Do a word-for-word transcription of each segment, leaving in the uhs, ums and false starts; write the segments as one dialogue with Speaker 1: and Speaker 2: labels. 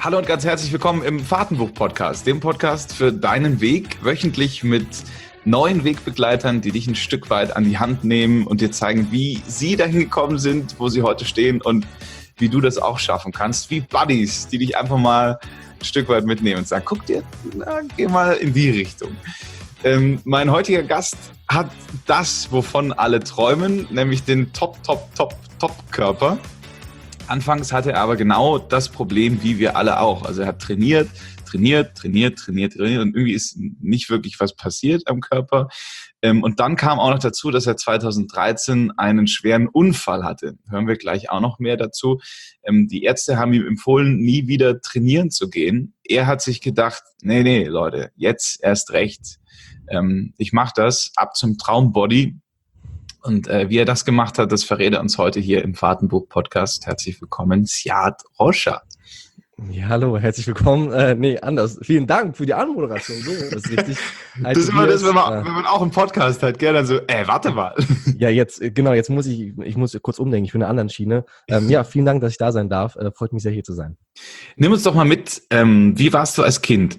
Speaker 1: Hallo und ganz herzlich willkommen im Fahrtenbuch-Podcast, dem Podcast für deinen Weg, wöchentlich mit neuen Wegbegleitern, die dich ein Stück weit an die Hand nehmen und dir zeigen, wie sie dahin gekommen sind, wo sie heute stehen und wie du das auch schaffen kannst, wie Buddies, die dich einfach mal ein Stück weit mitnehmen und sagen, guck dir, na, geh mal in die Richtung. Ähm, mein heutiger Gast hat das, wovon alle träumen, nämlich den Top, Top, Top, Top-Körper. Anfangs hatte er aber genau das Problem, wie wir alle auch. Also er hat trainiert, trainiert, trainiert, trainiert, trainiert und irgendwie ist nicht wirklich was passiert am Körper. Und dann kam auch noch dazu, dass er zweitausenddreizehn einen schweren Unfall hatte. Hören wir gleich auch noch mehr dazu. Die Ärzte haben ihm empfohlen, nie wieder trainieren zu gehen. Er hat sich gedacht, nee, nee, Leute, jetzt erst recht. Ich mache das ab zum Traumbody. Und äh, wie er das gemacht hat, das verrät er uns heute hier im Fahrtenbuch-Podcast. Herzlich willkommen, Siad Roscher.
Speaker 2: Ja, hallo, herzlich willkommen. Äh, nee, anders. Vielen Dank für die Anmoderation. So, das ist richtig.
Speaker 1: Das ist immer das, wenn man, äh, wenn man auch einen Podcast hat, gell, dann so, ey, warte mal.
Speaker 2: Ja, jetzt, genau, jetzt muss ich, ich muss kurz umdenken, ich bin in einer anderen Schiene. Ähm, ja, vielen Dank, dass ich da sein darf. Äh, freut mich sehr, hier zu sein.
Speaker 1: Nimm uns doch mal mit, ähm, wie warst du als Kind?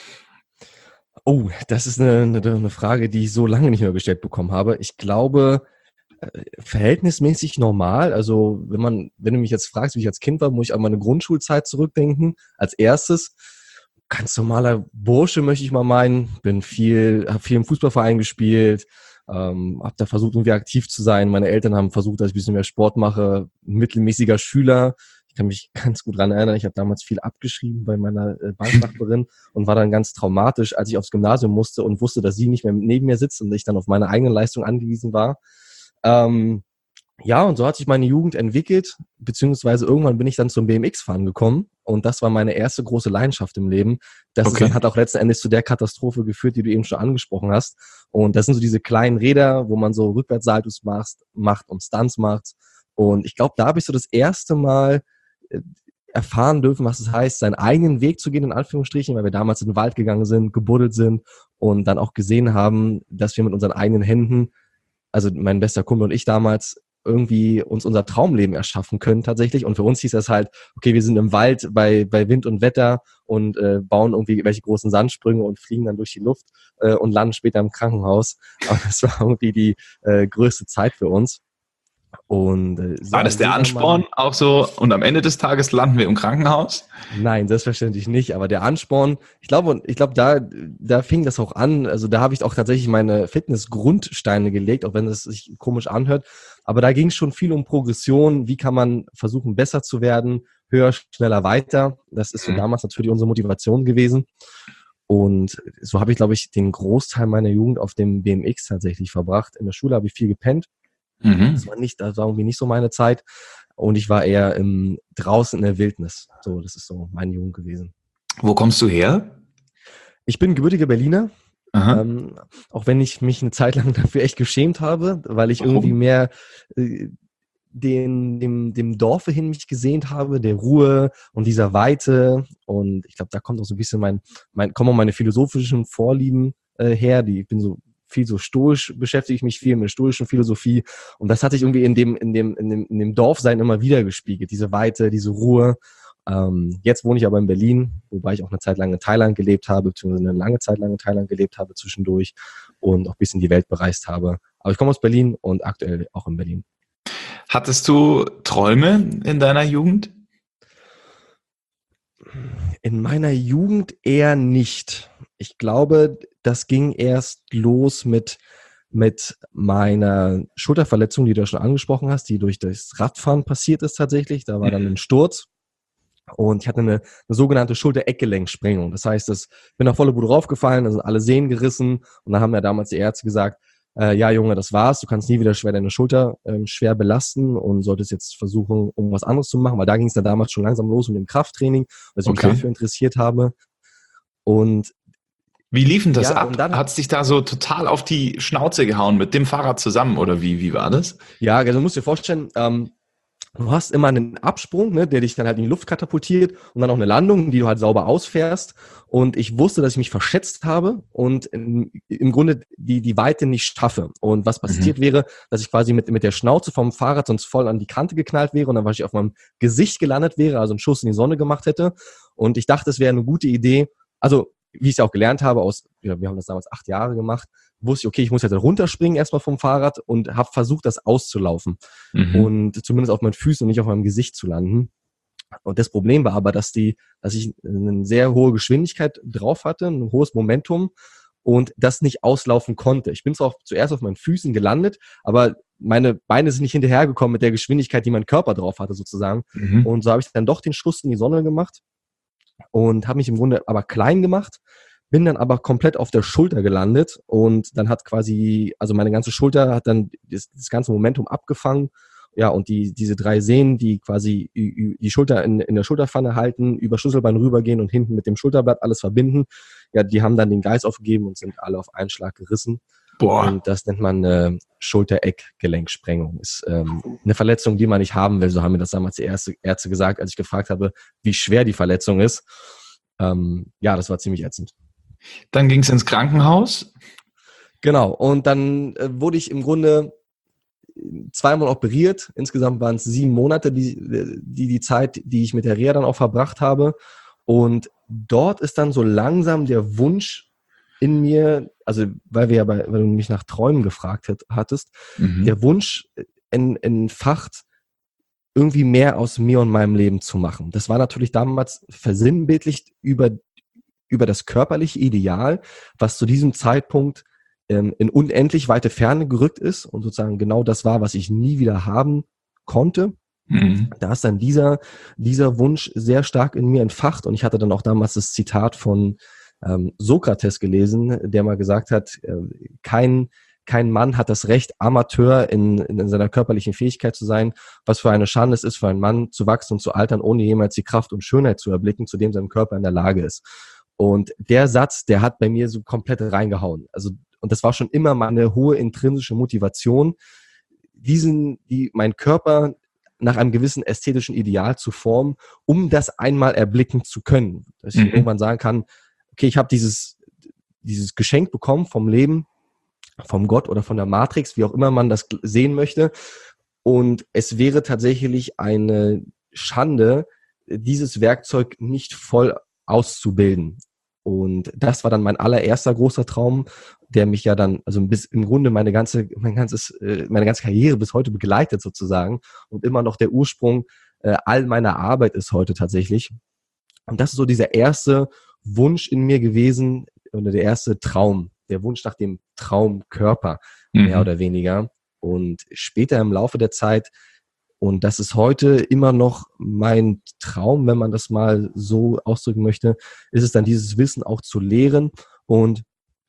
Speaker 2: Oh, das ist eine, eine, eine Frage, die ich so lange nicht mehr gestellt bekommen habe. Ich glaube, äh, verhältnismäßig normal. Also wenn man, wenn du mich jetzt fragst, wie ich als Kind war, muss ich an meine Grundschulzeit zurückdenken. Als erstes, ganz normaler Bursche möchte ich mal meinen. Bin viel, habe viel im Fußballverein gespielt, ähm, habe da versucht, irgendwie aktiv zu sein. Meine Eltern haben versucht, dass ich ein bisschen mehr Sport mache. Mittelmäßiger Schüler. Ich kann mich ganz gut dran erinnern, ich habe damals viel abgeschrieben bei meiner äh, Banknachbarin und war dann ganz traumatisch, als ich aufs Gymnasium musste und wusste, dass sie nicht mehr neben mir sitzt und ich dann auf meine eigene Leistung angewiesen war. Ähm, ja, und so hat sich meine Jugend entwickelt, beziehungsweise irgendwann bin ich dann zum B M X-Fahren gekommen und das war meine erste große Leidenschaft im Leben. Das
Speaker 1: Okay.
Speaker 2: ist, dann hat auch letzten Endes zu der Katastrophe geführt, die du eben schon angesprochen hast. Und das sind so diese kleinen Räder, wo man so Rückwärtssaltos macht, macht und Stunts macht. Und ich glaube, da habe ich so das erste Mal erfahren dürfen, was es heißt, seinen eigenen Weg zu gehen, in Anführungsstrichen, weil wir damals in den Wald gegangen sind, gebuddelt sind und dann auch gesehen haben, dass wir mit unseren eigenen Händen, also mein bester Kumpel und ich damals, irgendwie uns unser Traumleben erschaffen können tatsächlich. Und für uns hieß das halt, okay, wir sind im Wald bei, bei Wind und Wetter und äh, bauen irgendwie welche großen Sandsprünge und fliegen dann durch die Luft äh, und landen später im Krankenhaus. Aber das war irgendwie die äh, größte Zeit für uns. Und, äh, so
Speaker 1: war das der Ansporn auch so und am Ende des Tages landen wir im Krankenhaus?
Speaker 2: Nein, selbstverständlich nicht, aber der Ansporn, ich glaube, ich glaube, da, da fing das auch an, also da habe ich auch tatsächlich meine Fitness-Grundsteine gelegt, auch wenn es sich komisch anhört, aber da ging es schon viel um Progression, wie kann man versuchen, besser zu werden, höher, schneller, weiter, das ist so mhm. damals natürlich unsere Motivation gewesen. Und so habe ich, glaube ich, den Großteil meiner Jugend auf dem B M X tatsächlich verbracht. In der Schule habe ich viel gepennt. Mhm. Das war nicht, das war irgendwie nicht so meine Zeit. Und ich war eher im, draußen in der Wildnis. So, das ist so meine Jugend gewesen.
Speaker 1: Wo kommst du her?
Speaker 2: Ich bin gebürtiger Berliner. Ähm, auch wenn ich mich eine Zeit lang dafür echt geschämt habe, weil ich Warum? irgendwie mehr äh, den, dem, dem Dorfe hin mich gesehnt habe, der Ruhe und dieser Weite. Und ich glaube, da kommt auch so ein bisschen mein, mein, kommen auch meine philosophischen Vorlieben äh, her. Die, ich bin so viel so stoisch, beschäftige ich mich viel mit stoischen Philosophie und das hatte ich irgendwie in dem, in dem, in dem, in dem Dorfsein immer wieder gespiegelt, diese Weite, diese Ruhe. Ähm, jetzt wohne ich aber in Berlin, wobei ich auch eine Zeit lang in Thailand gelebt habe, beziehungsweise eine lange Zeit lang in Thailand gelebt habe zwischendurch und auch ein bisschen die Welt bereist habe. Aber ich komme aus Berlin und aktuell auch in Berlin.
Speaker 1: Hattest du Träume in deiner Jugend?
Speaker 2: In meiner Jugend eher nicht. Ich glaube, das ging erst los mit, mit meiner Schulterverletzung, die du schon angesprochen hast, die durch das Radfahren passiert ist tatsächlich. Da war dann ein Sturz und ich hatte eine, eine sogenannte Schulter-Eckgelenksprengung. Das heißt, ich bin auf volle Bude raufgefallen, da sind alle Sehnen gerissen und dann haben ja damals die Ärzte gesagt, äh, ja Junge, das war's, du kannst nie wieder schwer deine Schulter ähm, schwer belasten und solltest jetzt versuchen, um was anderes zu machen, weil da ging es dann damals schon langsam los mit dem Krafttraining, weil ich mich
Speaker 1: okay.
Speaker 2: dafür interessiert habe. Und
Speaker 1: wie lief denn das
Speaker 2: ja,
Speaker 1: ab? Hat es dich da so total auf die Schnauze gehauen mit dem Fahrrad zusammen oder wie, wie war das?
Speaker 2: Ja, also du musst dir vorstellen, ähm, Du hast immer einen Absprung, ne, der dich dann halt in die Luft katapultiert und dann auch eine Landung, die du halt sauber ausfährst. Und ich wusste, dass ich mich verschätzt habe und im, im Grunde die, die Weite nicht schaffe. Und was passiert
Speaker 1: Mhm.
Speaker 2: wäre, dass ich quasi mit, mit der Schnauze vom Fahrrad sonst voll an die Kante geknallt wäre und dann wahrscheinlich auf meinem Gesicht gelandet wäre, also einen Schuss in die Sonne gemacht hätte. Und ich dachte, es wäre eine gute Idee. Also, wie ich es ja auch gelernt habe, aus, ja, wir haben das damals acht Jahre gemacht, wusste ich, okay, ich muss jetzt runterspringen erstmal vom Fahrrad und habe versucht, das auszulaufen
Speaker 1: Mhm.
Speaker 2: und zumindest auf meinen Füßen und nicht auf meinem Gesicht zu landen. Und das Problem war aber, dass die, dass ich eine sehr hohe Geschwindigkeit drauf hatte, ein hohes Momentum und das nicht auslaufen konnte. Ich bin zwar auch zuerst auf meinen Füßen gelandet, aber meine Beine sind nicht hinterhergekommen mit der Geschwindigkeit, die mein Körper drauf hatte sozusagen.
Speaker 1: Mhm.
Speaker 2: Und so habe ich dann doch den Schuss in die Sonne gemacht und habe mich im Grunde aber klein gemacht, bin dann aber komplett auf der Schulter gelandet und dann hat quasi, also meine ganze Schulter hat dann das, das ganze Momentum abgefangen. Ja, und die, diese drei Sehnen, die quasi die Schulter in, in der Schulterpfanne halten, über Schlüsselbein rübergehen und hinten mit dem Schulterblatt alles verbinden, ja, die haben dann den Geist aufgegeben und sind alle auf einen Schlag gerissen.
Speaker 1: Boah.
Speaker 2: Und das nennt man äh, Schulter-Eck-Gelenksprengung. Ist ähm, eine Verletzung, die man nicht haben will. So haben mir das damals die Ärzte, Ärzte gesagt, als ich gefragt habe, wie schwer die Verletzung ist. Ähm, ja, das war ziemlich ätzend.
Speaker 1: Dann ging es ins Krankenhaus.
Speaker 2: Genau. Und dann äh, wurde ich im Grunde zweimal operiert. Insgesamt waren es sieben Monate, die, die die Zeit, die ich mit der Reha dann auch verbracht habe. Und dort ist dann so langsam der Wunsch in mir, also weil wir ja bei, weil du mich nach Träumen gefragt hat, hattest,
Speaker 1: Mhm.
Speaker 2: der Wunsch en, entfacht, irgendwie mehr aus mir und meinem Leben zu machen. Das war natürlich damals versinnbildlicht über, über das körperliche Ideal, was zu diesem Zeitpunkt ähm, in unendlich weite Ferne gerückt ist und sozusagen genau das war, was ich nie wieder haben konnte.
Speaker 1: Mhm.
Speaker 2: Da ist dann dieser, dieser Wunsch sehr stark in mir entfacht und ich hatte dann auch damals das Zitat von ähm, Sokrates gelesen, der mal gesagt hat, äh, kein, kein Mann hat das Recht, Amateur in, in seiner körperlichen Fähigkeit zu sein, was für eine Schande es ist, für einen Mann zu wachsen und zu altern, ohne jemals die Kraft und Schönheit zu erblicken, zu dem sein Körper in der Lage ist. Und der Satz, der hat bei mir so komplett reingehauen. Also, und das war schon immer meine hohe intrinsische Motivation, diesen, die, mein Körper nach einem gewissen ästhetischen Ideal zu formen, um das einmal erblicken zu können. Dass ich
Speaker 1: Mhm.
Speaker 2: irgendwann sagen kann, okay, ich habe dieses, dieses Geschenk bekommen vom Leben, vom Gott oder von der Matrix, wie auch immer man das sehen möchte. Und es wäre tatsächlich eine Schande, dieses Werkzeug nicht voll auszubilden. Und das war dann mein allererster großer Traum, der mich ja dann, also bis im Grunde meine ganze, mein ganzes, meine ganze Karriere bis heute begleitet sozusagen und immer noch der Ursprung äh, all meiner Arbeit ist heute tatsächlich. Und das ist so dieser erste Wunsch in mir gewesen oder der erste Traum, der Wunsch nach dem Traumkörper, mehr
Speaker 1: Mhm.
Speaker 2: oder weniger. Und später im Laufe der Zeit, und das ist heute immer noch mein Traum, wenn man das mal so ausdrücken möchte, ist es dann dieses Wissen auch zu lehren und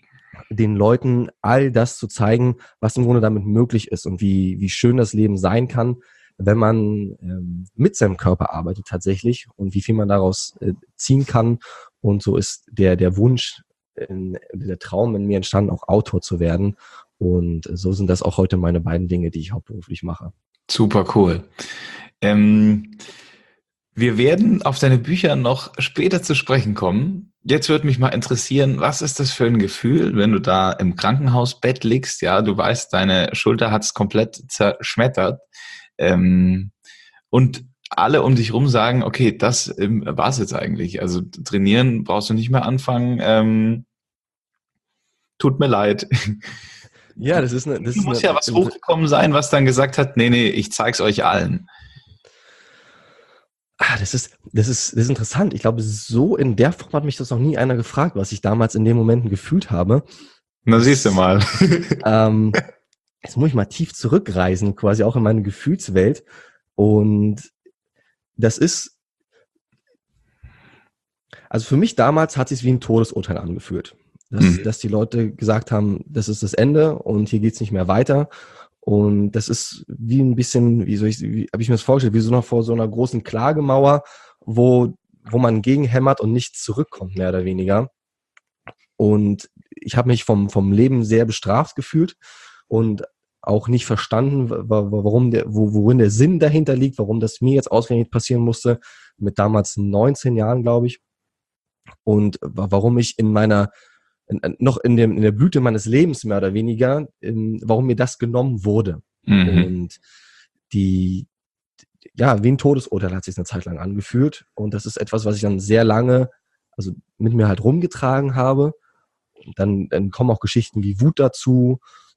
Speaker 2: den Leuten all das zu zeigen, was im Grunde damit möglich ist und wie, wie schön das Leben sein kann, wenn man ähm, mit seinem Körper arbeitet tatsächlich und wie viel man daraus äh, ziehen kann. Und so ist der, der Wunsch, in, der Traum in mir entstanden, auch Autor zu werden. Und so sind das auch heute meine beiden Dinge, die ich hauptberuflich mache.
Speaker 1: Super cool. Ähm, wir werden auf deine Bücher noch später zu sprechen kommen. Jetzt würde mich mal interessieren, was ist das für ein Gefühl, wenn du da im Krankenhausbett liegst? Ja, du weißt, deine Schulter hat es komplett zerschmettert. Ähm, und alle um dich rum sagen, okay, das ähm, war's jetzt eigentlich. Also trainieren brauchst du nicht mehr anfangen. Ähm, tut mir leid.
Speaker 2: Ja, das ist eine, das ist
Speaker 1: Muss
Speaker 2: eine,
Speaker 1: ja was hochgekommen sein, was dann gesagt hat, nee, nee, ich zeig's euch allen.
Speaker 2: Ah, das ist, das ist, das ist interessant. Ich glaube, so in der Form hat mich das noch nie einer gefragt, was ich damals in den Momenten gefühlt habe.
Speaker 1: Na, siehst du
Speaker 2: Das,
Speaker 1: mal.
Speaker 2: ähm, jetzt muss ich mal tief zurückreisen, quasi auch in meine Gefühlswelt. Und das ist, also für mich damals hat es sich wie ein Todesurteil angefühlt. Dass,
Speaker 1: Mhm.
Speaker 2: dass die Leute gesagt haben, das ist das Ende und hier geht's nicht mehr weiter. Und das ist wie ein bisschen, wie soll ich, wie habe ich mir das vorgestellt, wie so noch vor so einer großen Klagemauer, wo, wo man gegenhämmert und nichts zurückkommt, mehr oder weniger. Und ich habe mich vom, vom Leben sehr bestraft gefühlt. Und auch nicht verstanden, warum der, worin der Sinn dahinter liegt, warum das mir jetzt ausgerechnet passieren musste, mit damals neunzehn Jahren, glaube ich. Und warum ich in meiner, in, noch in, dem, in der Blüte meines Lebens mehr oder weniger, in, warum mir das genommen wurde. Mhm. Und die, ja, wie ein Todesurteil hat sich eine Zeit lang angefühlt. Und das ist etwas, was ich dann sehr lange, also mit mir halt rumgetragen habe. Und dann, dann kommen auch Geschichten wie Wut dazu.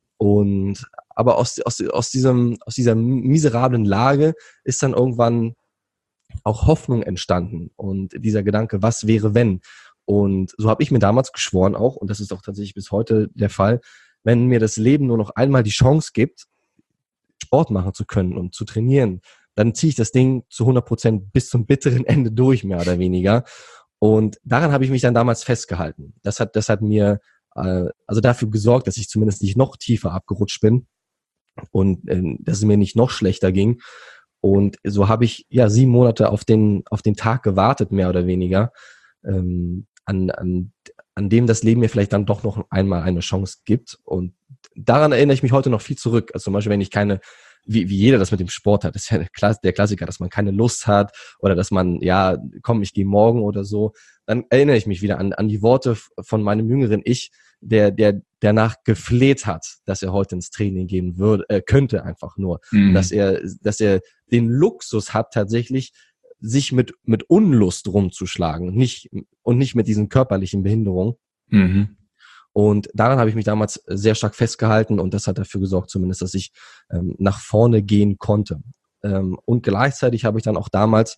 Speaker 2: Und aber aus, aus, aus, diesem, aus dieser miserablen Lage ist dann irgendwann auch Hoffnung entstanden. Und dieser Gedanke, was wäre, wenn? Und so habe ich mir damals geschworen auch, und das ist auch tatsächlich bis heute der Fall, wenn mir das Leben nur noch einmal die Chance gibt, Sport machen zu können und zu trainieren, dann ziehe ich das Ding zu hundert Prozent bis zum bitteren Ende durch, mehr oder weniger. Und daran habe ich mich dann damals festgehalten. Das hat, das hat mir äh, also dafür gesorgt, dass ich zumindest nicht noch tiefer abgerutscht bin und äh, dass es mir nicht noch schlechter ging. Und so habe ich ja sieben Monate auf den auf den Tag gewartet, mehr oder weniger, ähm, an, an, an dem das Leben mir vielleicht dann doch noch einmal eine Chance gibt. Und daran erinnere ich mich heute noch viel zurück. Also zum Beispiel, wenn ich keine, wie, wie jeder das mit dem Sport hat, das ist ja der Klassiker, dass man keine Lust hat oder dass man, ja, komm, ich gehe morgen oder so, dann erinnere ich mich wieder an, an die Worte von meinem jüngeren Ich, der, der, der danach gefleht hat, dass er heute ins Training gehen würde, äh, könnte einfach nur, mhm. dass er, dass er den Luxus hat, tatsächlich sich mit, mit Unlust rumzuschlagen, nicht, und nicht mit diesen körperlichen Behinderungen. Mhm. Und daran habe ich mich damals sehr stark festgehalten und das hat dafür gesorgt zumindest, dass ich ähm, nach vorne gehen konnte. Ähm, und gleichzeitig habe ich dann auch damals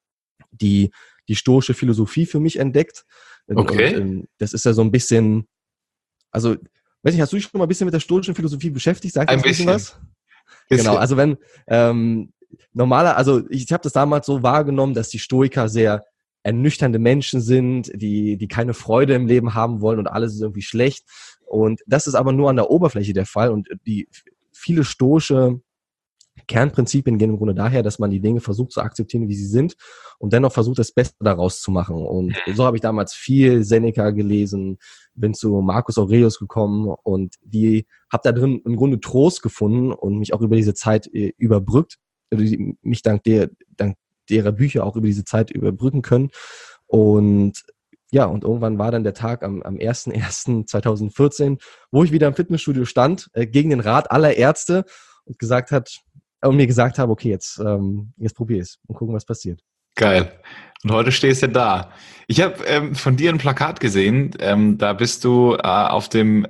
Speaker 2: die, die stoische Philosophie für mich entdeckt.
Speaker 1: Okay.
Speaker 2: Und, ähm, das ist ja so ein bisschen, also, weiß nicht, hast du dich schon mal ein bisschen mit der stoischen Philosophie beschäftigt? Sagt
Speaker 1: ein bisschen
Speaker 2: was? Genau, also wenn, ähm, normaler, also ich habe das damals so wahrgenommen, dass die Stoiker sehr ernüchternde Menschen sind, die, die keine Freude im Leben haben wollen und alles ist irgendwie schlecht. Und das ist aber nur an der Oberfläche der Fall. Und die viele stoische Kernprinzipien gehen im Grunde daher, dass man die Dinge versucht zu akzeptieren, wie sie sind und dennoch versucht, das Beste daraus zu machen. Und so habe ich damals viel Seneca gelesen, bin zu Marcus Aurelius gekommen und die habe da drin im Grunde Trost gefunden und mich auch über diese Zeit äh, überbrückt, mich dank der, dank derer Bücher auch über diese Zeit überbrücken können. Und ja, und irgendwann war dann der Tag am, am erster erster zweitausendvierzehn, wo ich wieder im Fitnessstudio stand, äh, gegen den Rat aller Ärzte und gesagt hat, und mir gesagt habe, okay, jetzt, ähm, jetzt probier es und gucken, was passiert.
Speaker 1: Geil. Und heute stehst du da. Ich habe ähm, von dir ein Plakat gesehen, ähm, da bist du äh, auf dem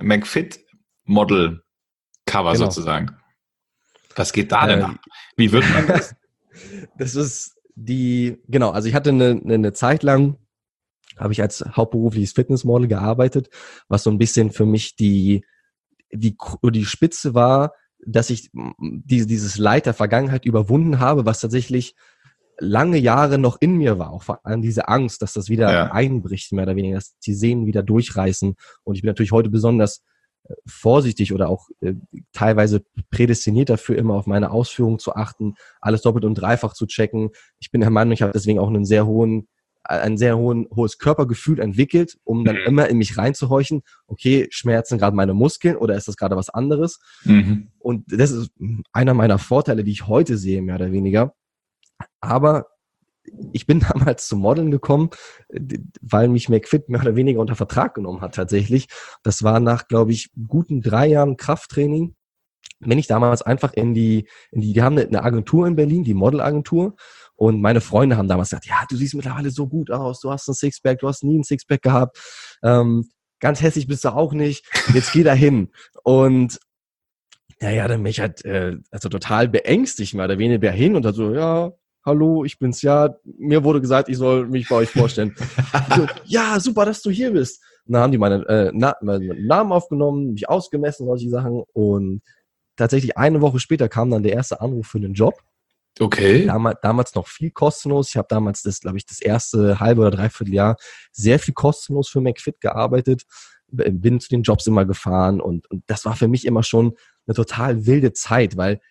Speaker 1: McFit-Model-Cover genau. sozusagen. Was geht da denn äh, ab? Wie wird man das?
Speaker 2: Das ist die, genau, also ich hatte eine, eine Zeit lang, habe ich als hauptberufliches Fitnessmodel gearbeitet, was so ein bisschen für mich die, die, die Spitze war, dass ich diese, dieses Leid der Vergangenheit überwunden habe, was tatsächlich lange Jahre noch in mir war. Auch vor allem diese Angst, dass das wieder ja. einbricht, mehr oder weniger, dass die Sehnen wieder durchreißen. Und ich bin natürlich heute besonders vorsichtig oder auch äh, teilweise prädestiniert dafür, immer auf meine Ausführungen zu achten, alles doppelt und dreifach zu checken. Ich bin der Meinung, ich habe deswegen auch einen sehr hohen ein sehr hohen, hohes Körpergefühl entwickelt, um dann mhm. immer in mich reinzuhorchen, okay, schmerzen gerade meine Muskeln oder ist das gerade was anderes? Mhm. Und das ist einer meiner Vorteile, die ich heute sehe, mehr oder weniger. Aber ich bin damals zum Modeln gekommen, weil mich McFit mehr oder weniger unter Vertrag genommen hat tatsächlich. Das war nach, glaube ich, guten drei Jahren Krafttraining. Bin ich damals einfach in die, in die, die haben eine Agentur in Berlin, die Modelagentur. Und meine Freunde haben damals gesagt, ja, du siehst mittlerweile so gut aus, du hast ein Sixpack, du hast nie ein Sixpack gehabt, ähm, ganz hässlich bist du auch nicht, jetzt geh da hin. Und naja, dann bin ich halt äh, also total beängstigt, mehr oder weniger hin und dann so, ja, hallo, ich bin's ja, mir wurde gesagt, ich soll mich bei euch vorstellen. So, ja, super, dass du hier bist. Und dann haben die meine, äh, Na- meinen Namen aufgenommen, mich ausgemessen, solche Sachen und tatsächlich eine Woche später kam dann der erste Anruf für den Job.
Speaker 1: Okay.
Speaker 2: Damals, damals noch viel kostenlos. Ich habe damals das, glaube ich, das erste halbe oder dreiviertel Jahr sehr viel kostenlos für McFit gearbeitet. Bin zu den Jobs immer gefahren und, und das war für mich immer schon eine total wilde Zeit, weil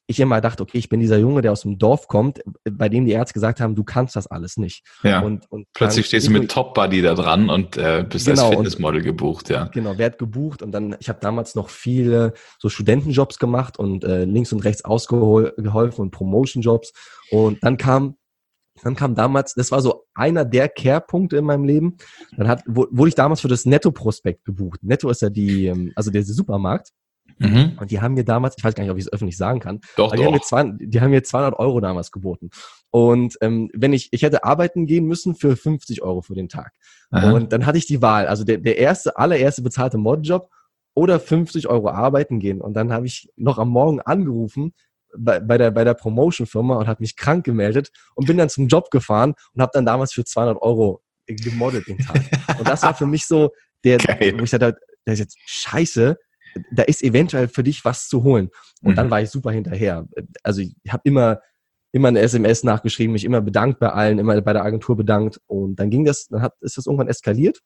Speaker 2: ich immer dachte, okay, ich bin dieser Junge, der aus dem Dorf kommt, bei dem die Ärzte gesagt haben, du kannst das alles nicht.
Speaker 1: Ja.
Speaker 2: Und, und
Speaker 1: plötzlich stehst du mit Top Buddy da dran und äh, bist
Speaker 2: genau,
Speaker 1: als Fitnessmodel gebucht, ja.
Speaker 2: Genau, werd gebucht und dann, ich habe damals noch viele so Studentenjobs gemacht und äh, links und rechts ausgeholfen und Promotion-Jobs. Und dann kam, dann kam damals, das war so einer der Kehrpunkte in meinem Leben. Dann hat, wurde ich damals für das Netto-Prospekt gebucht. Netto ist ja die, also der Supermarkt.
Speaker 1: Mhm.
Speaker 2: Und die haben mir damals, ich weiß gar nicht, ob ich es öffentlich sagen kann,
Speaker 1: doch,
Speaker 2: aber die,
Speaker 1: doch.
Speaker 2: Haben mir zwei, die haben mir zweihundert Euro damals geboten. Und ähm, wenn ich, ich hätte arbeiten gehen müssen für fünfzig Euro für den Tag. Aha. Und dann hatte ich die Wahl, also der, der erste, allererste bezahlte Modeljob oder fünfzig Euro arbeiten gehen. Und dann habe ich noch am Morgen angerufen bei, bei der, bei der Promotion-Firma und habe mich krank gemeldet und bin dann zum Job gefahren und habe dann damals für zweihundert Euro gemodelt den Tag. Und das war für mich so der, Geil. Wo ich dachte, das ist jetzt scheiße, da ist eventuell für dich was zu holen. Und mhm. dann war ich super hinterher. Also ich habe immer, immer eine S M S nachgeschrieben, mich immer bedankt bei allen, immer bei der Agentur bedankt. Und dann ging das, dann hat, ist das irgendwann eskaliert.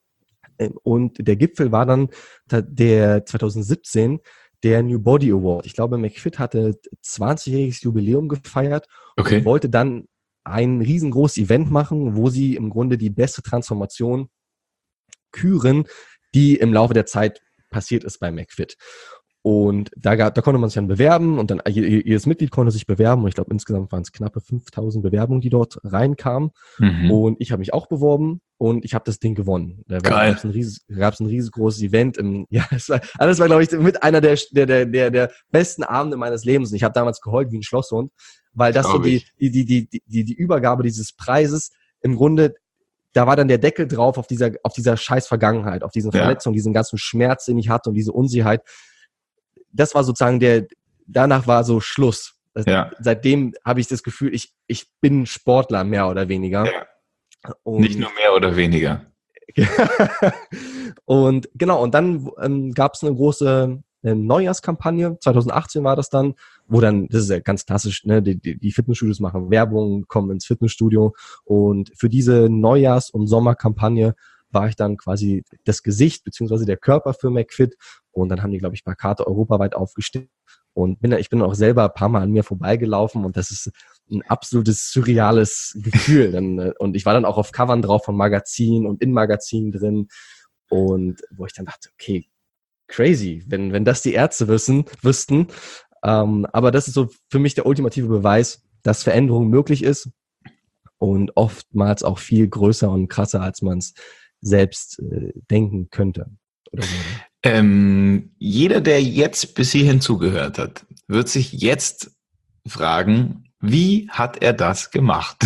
Speaker 2: Und der Gipfel war dann der zwanzig siebzehn der New Body Award. Ich glaube, McFit hatte zwanzigjähriges Jubiläum gefeiert okay. und wollte dann ein riesengroßes Event machen, wo sie im Grunde die beste Transformation küren, die im Laufe der Zeit passiert ist bei McFit. Und da, gab, da konnte man sich dann bewerben und dann jedes Mitglied konnte sich bewerben und ich glaube insgesamt waren es knappe fünftausend Bewerbungen, die dort reinkamen mhm. und ich habe mich auch beworben und ich habe das Ding gewonnen. Da gab es ein, ries, ein riesengroßes Event. Im, ja, das war, das war glaube ich mit einer der, der, der, der besten Abende meines Lebens und ich habe damals geheult wie ein Schlosshund, weil das so die, die, die, die, die, die Übergabe dieses Preises im Grunde, da war dann der Deckel drauf auf dieser, auf dieser scheiß Vergangenheit, auf diesen ja. Verletzungen, diesen ganzen Schmerz, den ich hatte und diese Unsicherheit. Das war sozusagen der, danach war so Schluss. Das, ja. Seitdem habe ich das Gefühl, ich, ich bin Sportler, mehr oder weniger.
Speaker 1: Ja. Und nicht nur mehr oder weniger.
Speaker 2: Und genau, und dann ähm, gab es eine große eine Neujahrskampagne, zwanzig achtzehn war das dann, wo dann, das ist ja ganz klassisch, ne, die, die, die Fitnessstudios machen Werbung, kommen ins Fitnessstudio und für diese Neujahrs- und Sommerkampagne war ich dann quasi das Gesicht beziehungsweise der Körper für McFit und dann haben die, glaube ich, Plakate europaweit aufgestellt und bin, ich bin auch selber ein paar Mal an mir vorbeigelaufen und das ist ein absolutes surreales Gefühl. dann, und ich war dann auch auf Covern drauf von Magazinen und in Magazinen drin und wo ich dann dachte, okay, crazy, wenn, wenn das die Ärzte wissen, wüssten. Ähm, aber das ist so für mich der ultimative Beweis, dass Veränderung möglich ist und oftmals auch viel größer und krasser, als man es selbst äh, denken könnte. Oder so.
Speaker 1: ähm, jeder, der jetzt bis hierhin zugehört hat, wird sich jetzt fragen, wie hat er das gemacht?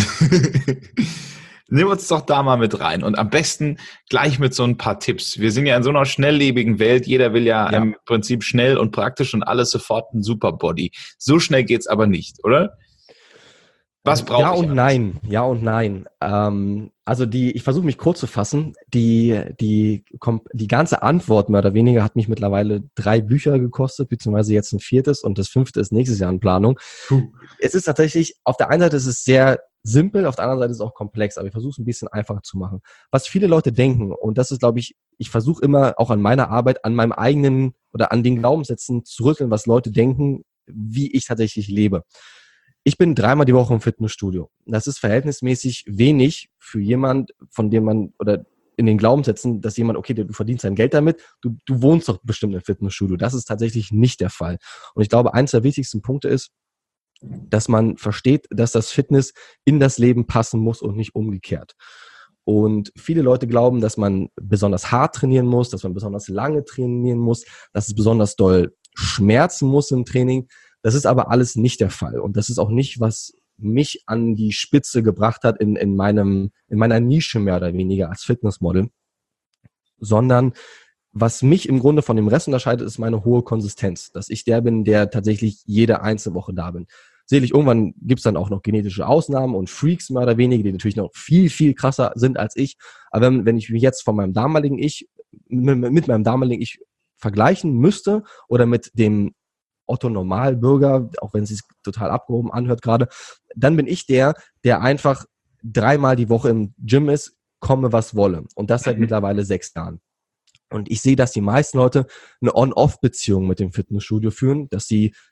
Speaker 1: Nimm uns doch da mal mit rein und am besten gleich mit so ein paar Tipps. Wir sind ja in so einer schnelllebigen Welt. Jeder will ja, ja. im Prinzip schnell und praktisch und alles sofort ein Superbody. So schnell geht's aber nicht, oder? Was brauche ich?
Speaker 2: Ja und
Speaker 1: alles?
Speaker 2: nein, ja und nein. Ähm, also die, ich versuche mich kurz zu fassen. Die, die, die ganze Antwort mehr oder weniger hat mich mittlerweile drei Bücher gekostet, beziehungsweise jetzt ein viertes und das fünfte ist nächstes Jahr in Planung. Puh. Es ist tatsächlich, auf der einen Seite ist es sehr simpel, auf der anderen Seite ist es auch komplex, aber ich versuche es ein bisschen einfacher zu machen. Was viele Leute denken, und das ist, glaube ich, ich versuche immer auch an meiner Arbeit, an meinem eigenen oder an den Glaubenssätzen zu rütteln, was Leute denken, wie ich tatsächlich lebe. Ich bin dreimal die Woche im Fitnessstudio. Das ist verhältnismäßig wenig für jemand, von dem man, oder in den Glaubenssätzen, dass jemand, okay, du verdienst dein Geld damit, du, du wohnst doch bestimmt im Fitnessstudio. Das ist tatsächlich nicht der Fall. Und ich glaube, eins der wichtigsten Punkte ist, dass man versteht, dass das Fitness in das Leben passen muss und nicht umgekehrt. Und viele Leute glauben, dass man besonders hart trainieren muss, dass man besonders lange trainieren muss, dass es besonders doll schmerzen muss im Training. Das ist aber alles nicht der Fall. Und das ist auch nicht, was mich an die Spitze gebracht hat in, in, meinem, in meiner Nische mehr oder weniger als Fitnessmodel, sondern was mich im Grunde von dem Rest unterscheidet, ist meine hohe Konsistenz. Dass ich der bin, der tatsächlich jede einzelne Woche da bin. Sicherlich, irgendwann gibt's dann auch noch genetische Ausnahmen und Freaks mehr oder weniger, die natürlich noch viel, viel krasser sind als ich. Aber wenn, wenn ich mich jetzt von meinem damaligen Ich, mit, mit meinem damaligen Ich vergleichen müsste oder mit dem Otto-Normalbürger, auch wenn es sich total abgehoben anhört gerade, dann bin ich der, der einfach dreimal die Woche im Gym ist, komme was wolle. Und das seit mhm. mittlerweile sechs Jahren. Und ich sehe, dass die meisten Leute eine On-Off-Beziehung mit dem Fitnessstudio führen, dass sie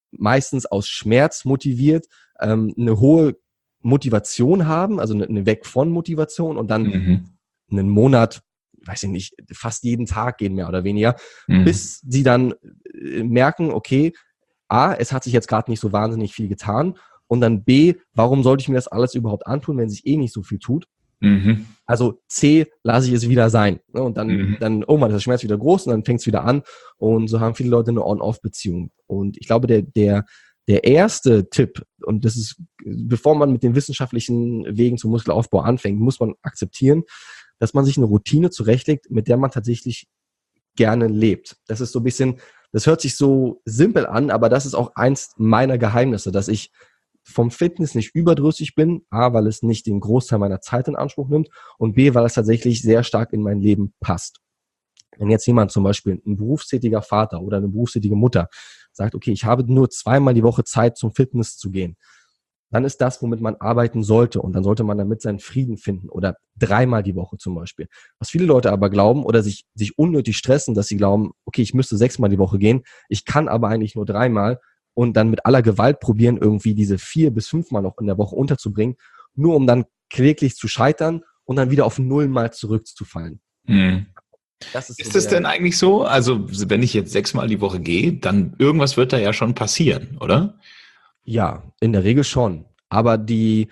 Speaker 2: meistens aus Schmerz motiviert, ähm, eine hohe Motivation haben, also eine, eine Weg von Motivation und dann
Speaker 1: Mhm.
Speaker 2: einen Monat, weiß ich nicht, fast jeden Tag gehen, mehr oder weniger,
Speaker 1: Mhm.
Speaker 2: bis sie dann äh, merken, okay, A, es hat sich jetzt gerade nicht so wahnsinnig viel getan und dann B, warum sollte ich mir das alles überhaupt antun, wenn sich eh nicht so viel tut?
Speaker 1: Mhm.
Speaker 2: Also C, lasse ich es wieder sein. Ne? Und dann,
Speaker 1: Mhm.
Speaker 2: dann, oh man, ist der Schmerz wieder groß und dann fängt es wieder an. Und so haben viele Leute eine On-Off-Beziehung. Und ich glaube, der, der, der erste Tipp, und das ist, bevor man mit den wissenschaftlichen Wegen zum Muskelaufbau anfängt, muss man akzeptieren, dass man sich eine Routine zurechtlegt, mit der man tatsächlich gerne lebt. Das ist so ein bisschen, das hört sich so simpel an, aber das ist auch eins meiner Geheimnisse, dass ich vom Fitness nicht überdrüssig bin, A, weil es nicht den Großteil meiner Zeit in Anspruch nimmt und B, weil es tatsächlich sehr stark in mein Leben passt. Wenn jetzt jemand zum Beispiel ein berufstätiger Vater oder eine berufstätige Mutter sagt, okay, ich habe nur zweimal die Woche Zeit zum Fitness zu gehen, dann ist das, womit man arbeiten sollte und dann sollte man damit seinen Frieden finden oder dreimal die Woche zum Beispiel. Was viele Leute aber glauben oder sich, sich unnötig stressen, dass sie glauben, okay, ich müsste sechsmal die Woche gehen, ich kann aber eigentlich nur dreimal und dann mit aller Gewalt probieren, irgendwie diese vier bis fünfmal noch in der Woche unterzubringen, nur um dann kläglich zu scheitern und dann wieder auf null mal zurückzufallen.
Speaker 1: Mhm.
Speaker 2: Das ist so
Speaker 1: Ist es denn eigentlich so? Also, wenn ich jetzt sechsmal die Woche gehe, dann irgendwas wird da ja schon passieren, oder?
Speaker 2: Ja, in der Regel schon. Aber die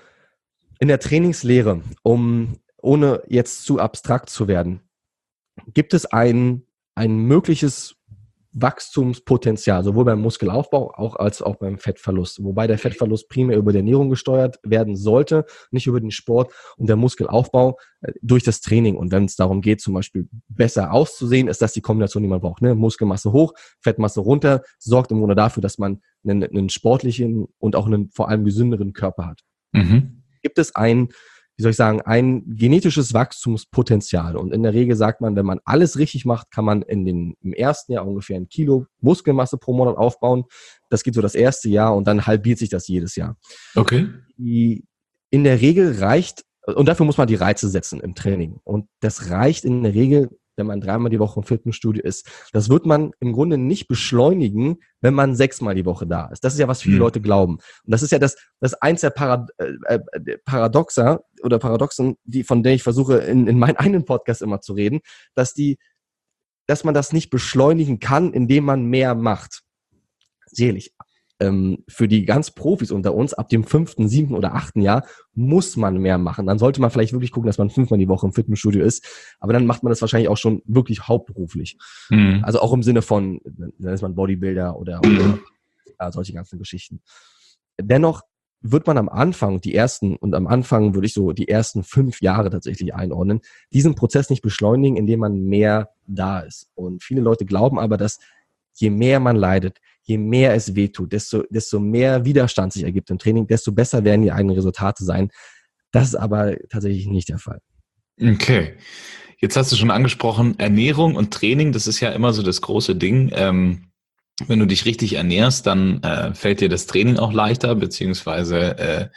Speaker 2: in der Trainingslehre, um ohne jetzt zu abstrakt zu werden, gibt es ein, ein mögliches Wachstumspotenzial, sowohl beim Muskelaufbau auch als auch beim Fettverlust. Wobei der Fettverlust primär über die Ernährung gesteuert werden sollte, nicht über den Sport und der Muskelaufbau äh, durch das Training. Und wenn es darum geht, zum Beispiel besser auszusehen, ist das die Kombination, die man braucht. Ne? Muskelmasse hoch, Fettmasse runter, sorgt im Grunde dafür, dass man einen, einen sportlichen und auch einen vor allem gesünderen Körper hat.
Speaker 1: Mhm.
Speaker 2: Gibt es ein, wie soll ich sagen, ein genetisches Wachstumspotenzial. Und in der Regel sagt man, wenn man alles richtig macht, kann man in den, im ersten Jahr ungefähr ein Kilo Muskelmasse pro Monat aufbauen. Das geht so das erste Jahr und dann halbiert sich das jedes Jahr.
Speaker 1: Okay.
Speaker 2: Die, in der Regel reicht, und dafür muss man die Reize setzen im Training. Und das reicht in der Regel, wenn man dreimal die Woche im Fitnessstudio ist. Das wird man im Grunde nicht beschleunigen, wenn man sechsmal die Woche da ist. Das ist ja, was viele
Speaker 1: Mhm.
Speaker 2: Leute glauben. Und das ist ja das, das eins der Parad äh, Paradoxa oder Paradoxen, die, von der ich versuche, in, in meinen eigenen Podcast immer zu reden, dass die, dass man das nicht beschleunigen kann, indem man mehr macht. Sicherlich. Ähm, für die ganz Profis unter uns, ab dem fünften, siebten oder achten Jahr, muss man mehr machen. Dann sollte man vielleicht wirklich gucken, dass man fünfmal die Woche im Fitnessstudio ist. Aber dann macht man das wahrscheinlich auch schon wirklich hauptberuflich.
Speaker 1: Mhm.
Speaker 2: Also auch im Sinne von, dann ist man Bodybuilder oder, oder ja, solche ganzen Geschichten. Dennoch wird man am Anfang, die ersten, und am Anfang würde ich so die ersten fünf Jahre tatsächlich einordnen, diesen Prozess nicht beschleunigen, indem man mehr da ist. Und viele Leute glauben aber, dass je mehr man leidet, je mehr es wehtut, desto, desto mehr Widerstand sich ergibt im Training, desto besser werden die eigenen Resultate sein. Das ist aber tatsächlich nicht der Fall.
Speaker 1: Okay. Jetzt hast du schon angesprochen, Ernährung und Training, das ist ja immer so das große Ding. Ähm, wenn du dich richtig ernährst, dann äh, fällt dir das Training auch leichter, beziehungsweise äh,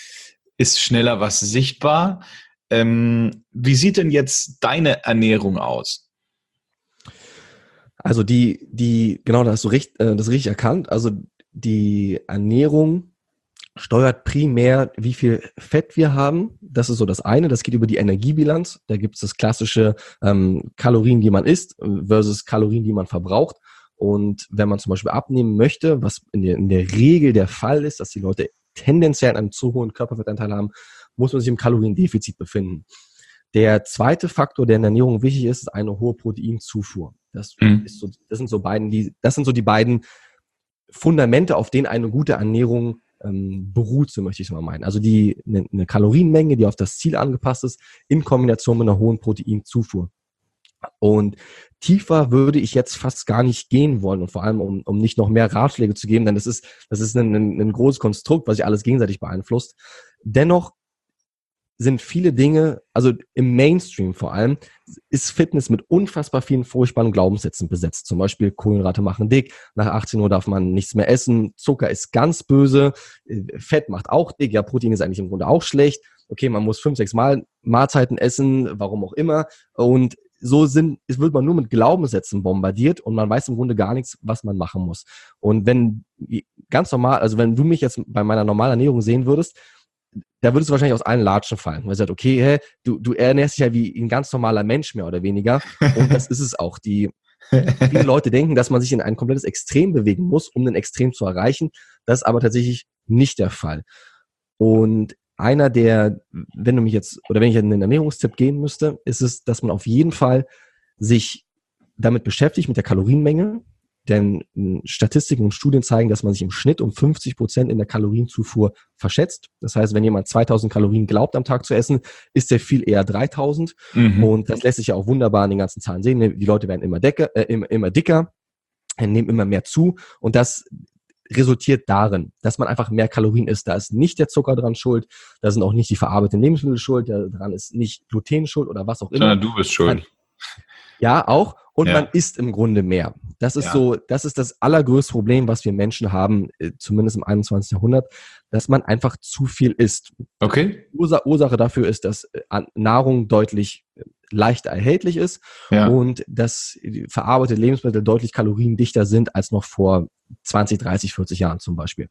Speaker 1: ist schneller was sichtbar. Ähm, wie sieht denn jetzt deine Ernährung aus?
Speaker 2: Also die, die, genau, da hast du recht, äh, das richtig erkannt. Also die Ernährung steuert primär, wie viel Fett wir haben. Das ist so das eine. Das geht über die Energiebilanz. Da gibt es das klassische ähm, Kalorien, die man isst versus Kalorien, die man verbraucht. Und wenn man zum Beispiel abnehmen möchte, was in der, in der Regel der Fall ist, dass die Leute tendenziell einen zu hohen Körperfettanteil haben, muss man sich im Kaloriendefizit befinden. Der zweite Faktor, der in der Ernährung wichtig ist, ist eine hohe Proteinzufuhr. Das
Speaker 1: Mhm.
Speaker 2: ist so, das sind so beiden, die, das sind so die beiden Fundamente, auf denen eine gute Ernährung ähm, beruht, so möchte ich es mal meinen. Also die eine, eine Kalorienmenge, die auf das Ziel angepasst ist, in Kombination mit einer hohen Proteinzufuhr. Und tiefer würde ich jetzt fast gar nicht gehen wollen und vor allem, um, um nicht noch mehr Ratschläge zu geben, denn das ist, das ist ein, ein, ein großes Konstrukt, was sich alles gegenseitig beeinflusst. Dennoch sind viele Dinge, also im Mainstream vor allem, ist Fitness mit unfassbar vielen furchtbaren Glaubenssätzen besetzt. Zum Beispiel Kohlenhydrate machen dick, nach achtzehn Uhr darf man nichts mehr essen, Zucker ist ganz böse, Fett macht auch dick, ja, Protein ist eigentlich im Grunde auch schlecht. Okay, man muss fünf, sechs Mal Mahlzeiten essen, warum auch immer. Und so sind, es wird man nur mit Glaubenssätzen bombardiert und man weiß im Grunde gar nichts, was man machen muss. Und wenn ganz normal, also wenn du mich jetzt bei meiner normalen Ernährung sehen würdest, da würdest du wahrscheinlich aus allen Latschen fallen. Weil du sagst, okay, hä, du, du ernährst dich ja wie ein ganz normaler Mensch mehr oder weniger. Und das ist es auch. Die viele Leute denken, dass man sich in ein komplettes Extrem bewegen muss, um ein Extrem zu erreichen. Das ist aber tatsächlich nicht der Fall. Und einer der, wenn du mich jetzt, oder wenn ich einen Ernährungstipp geben müsste, ist es, dass man auf jeden Fall sich damit beschäftigt, mit der Kalorienmenge. Denn Statistiken und Studien zeigen, dass man sich im Schnitt um fünfzig Prozent in der Kalorienzufuhr verschätzt. Das heißt, wenn jemand zweitausend Kalorien glaubt am Tag zu essen, ist er viel eher dreitausend. Mhm. Und das lässt sich ja auch wunderbar an den ganzen Zahlen sehen. Die Leute werden immer, dicker, äh, immer, immer dicker, nehmen immer mehr zu. Und das resultiert darin, dass man einfach mehr Kalorien isst. Da ist nicht der Zucker dran schuld, da sind auch nicht die verarbeiteten Lebensmittel schuld, daran ist nicht Gluten schuld oder was auch immer.
Speaker 1: Sondern du bist schuld.
Speaker 2: Ja, auch. Und ja. Man isst im Grunde mehr. Das ist ja. so, das ist das allergrößte Problem, was wir Menschen haben, zumindest im einundzwanzigsten Jahrhundert, dass man einfach zu viel isst.
Speaker 1: Okay.
Speaker 2: Ursa- Ursache dafür ist, dass Nahrung deutlich leichter erhältlich ist ja. und dass verarbeitete Lebensmittel deutlich kaloriendichter sind als noch vor zwanzig, dreißig, vierzig Jahren zum Beispiel.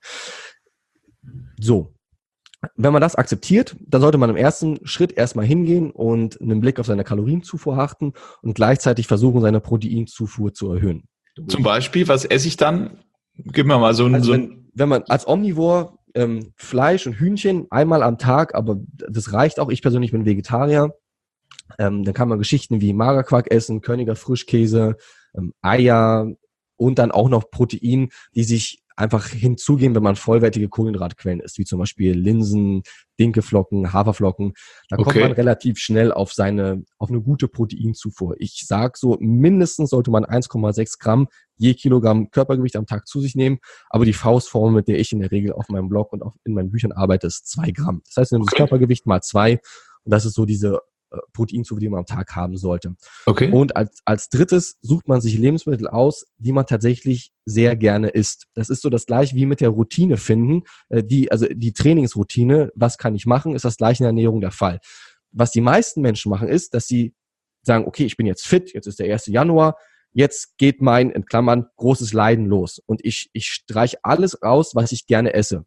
Speaker 2: So. Wenn man das akzeptiert, dann sollte man im ersten Schritt erstmal hingehen und einen Blick auf seine Kalorienzufuhr achten und gleichzeitig versuchen, seine Proteinzufuhr zu erhöhen.
Speaker 1: Zum Beispiel, was esse ich dann? Gib mir mal so ein...
Speaker 2: Also
Speaker 1: so
Speaker 2: wenn, wenn man als Omnivor ähm, Fleisch und Hühnchen einmal am Tag, aber das reicht auch, ich persönlich bin Vegetarier, ähm, dann kann man Geschichten wie Magerquark essen, Körniger Frischkäse, ähm, Eier und dann auch noch Protein, die sich einfach hinzugehen, wenn man vollwertige Kohlenhydratquellen isst, wie zum Beispiel Linsen, Dinkelflocken, Haferflocken. Da okay. kommt man relativ schnell auf seine, auf eine gute Proteinzufuhr. Ich sag so, mindestens sollte man eins Komma sechs Gramm je Kilogramm Körpergewicht am Tag zu sich nehmen. Aber die Faustformel, mit der ich in der Regel auf meinem Blog und auch in meinen Büchern arbeite, ist zwei Gramm. Das heißt, du nimmst das Körpergewicht mal zwei und das ist so diese Proteinzufuhr, die man am Tag haben sollte.
Speaker 1: Okay.
Speaker 2: Und als, als drittes sucht man sich Lebensmittel aus, die man tatsächlich sehr gerne isst. Das ist so das gleiche wie mit der Routine finden. Die, also die Trainingsroutine, was kann ich machen, ist das gleiche in der Ernährung der Fall. Was die meisten Menschen machen, ist, dass sie sagen, okay, ich bin jetzt fit, jetzt ist der erste Januar, jetzt geht mein, in Klammern, großes Leiden los. Und ich, ich streiche alles raus, was ich gerne esse.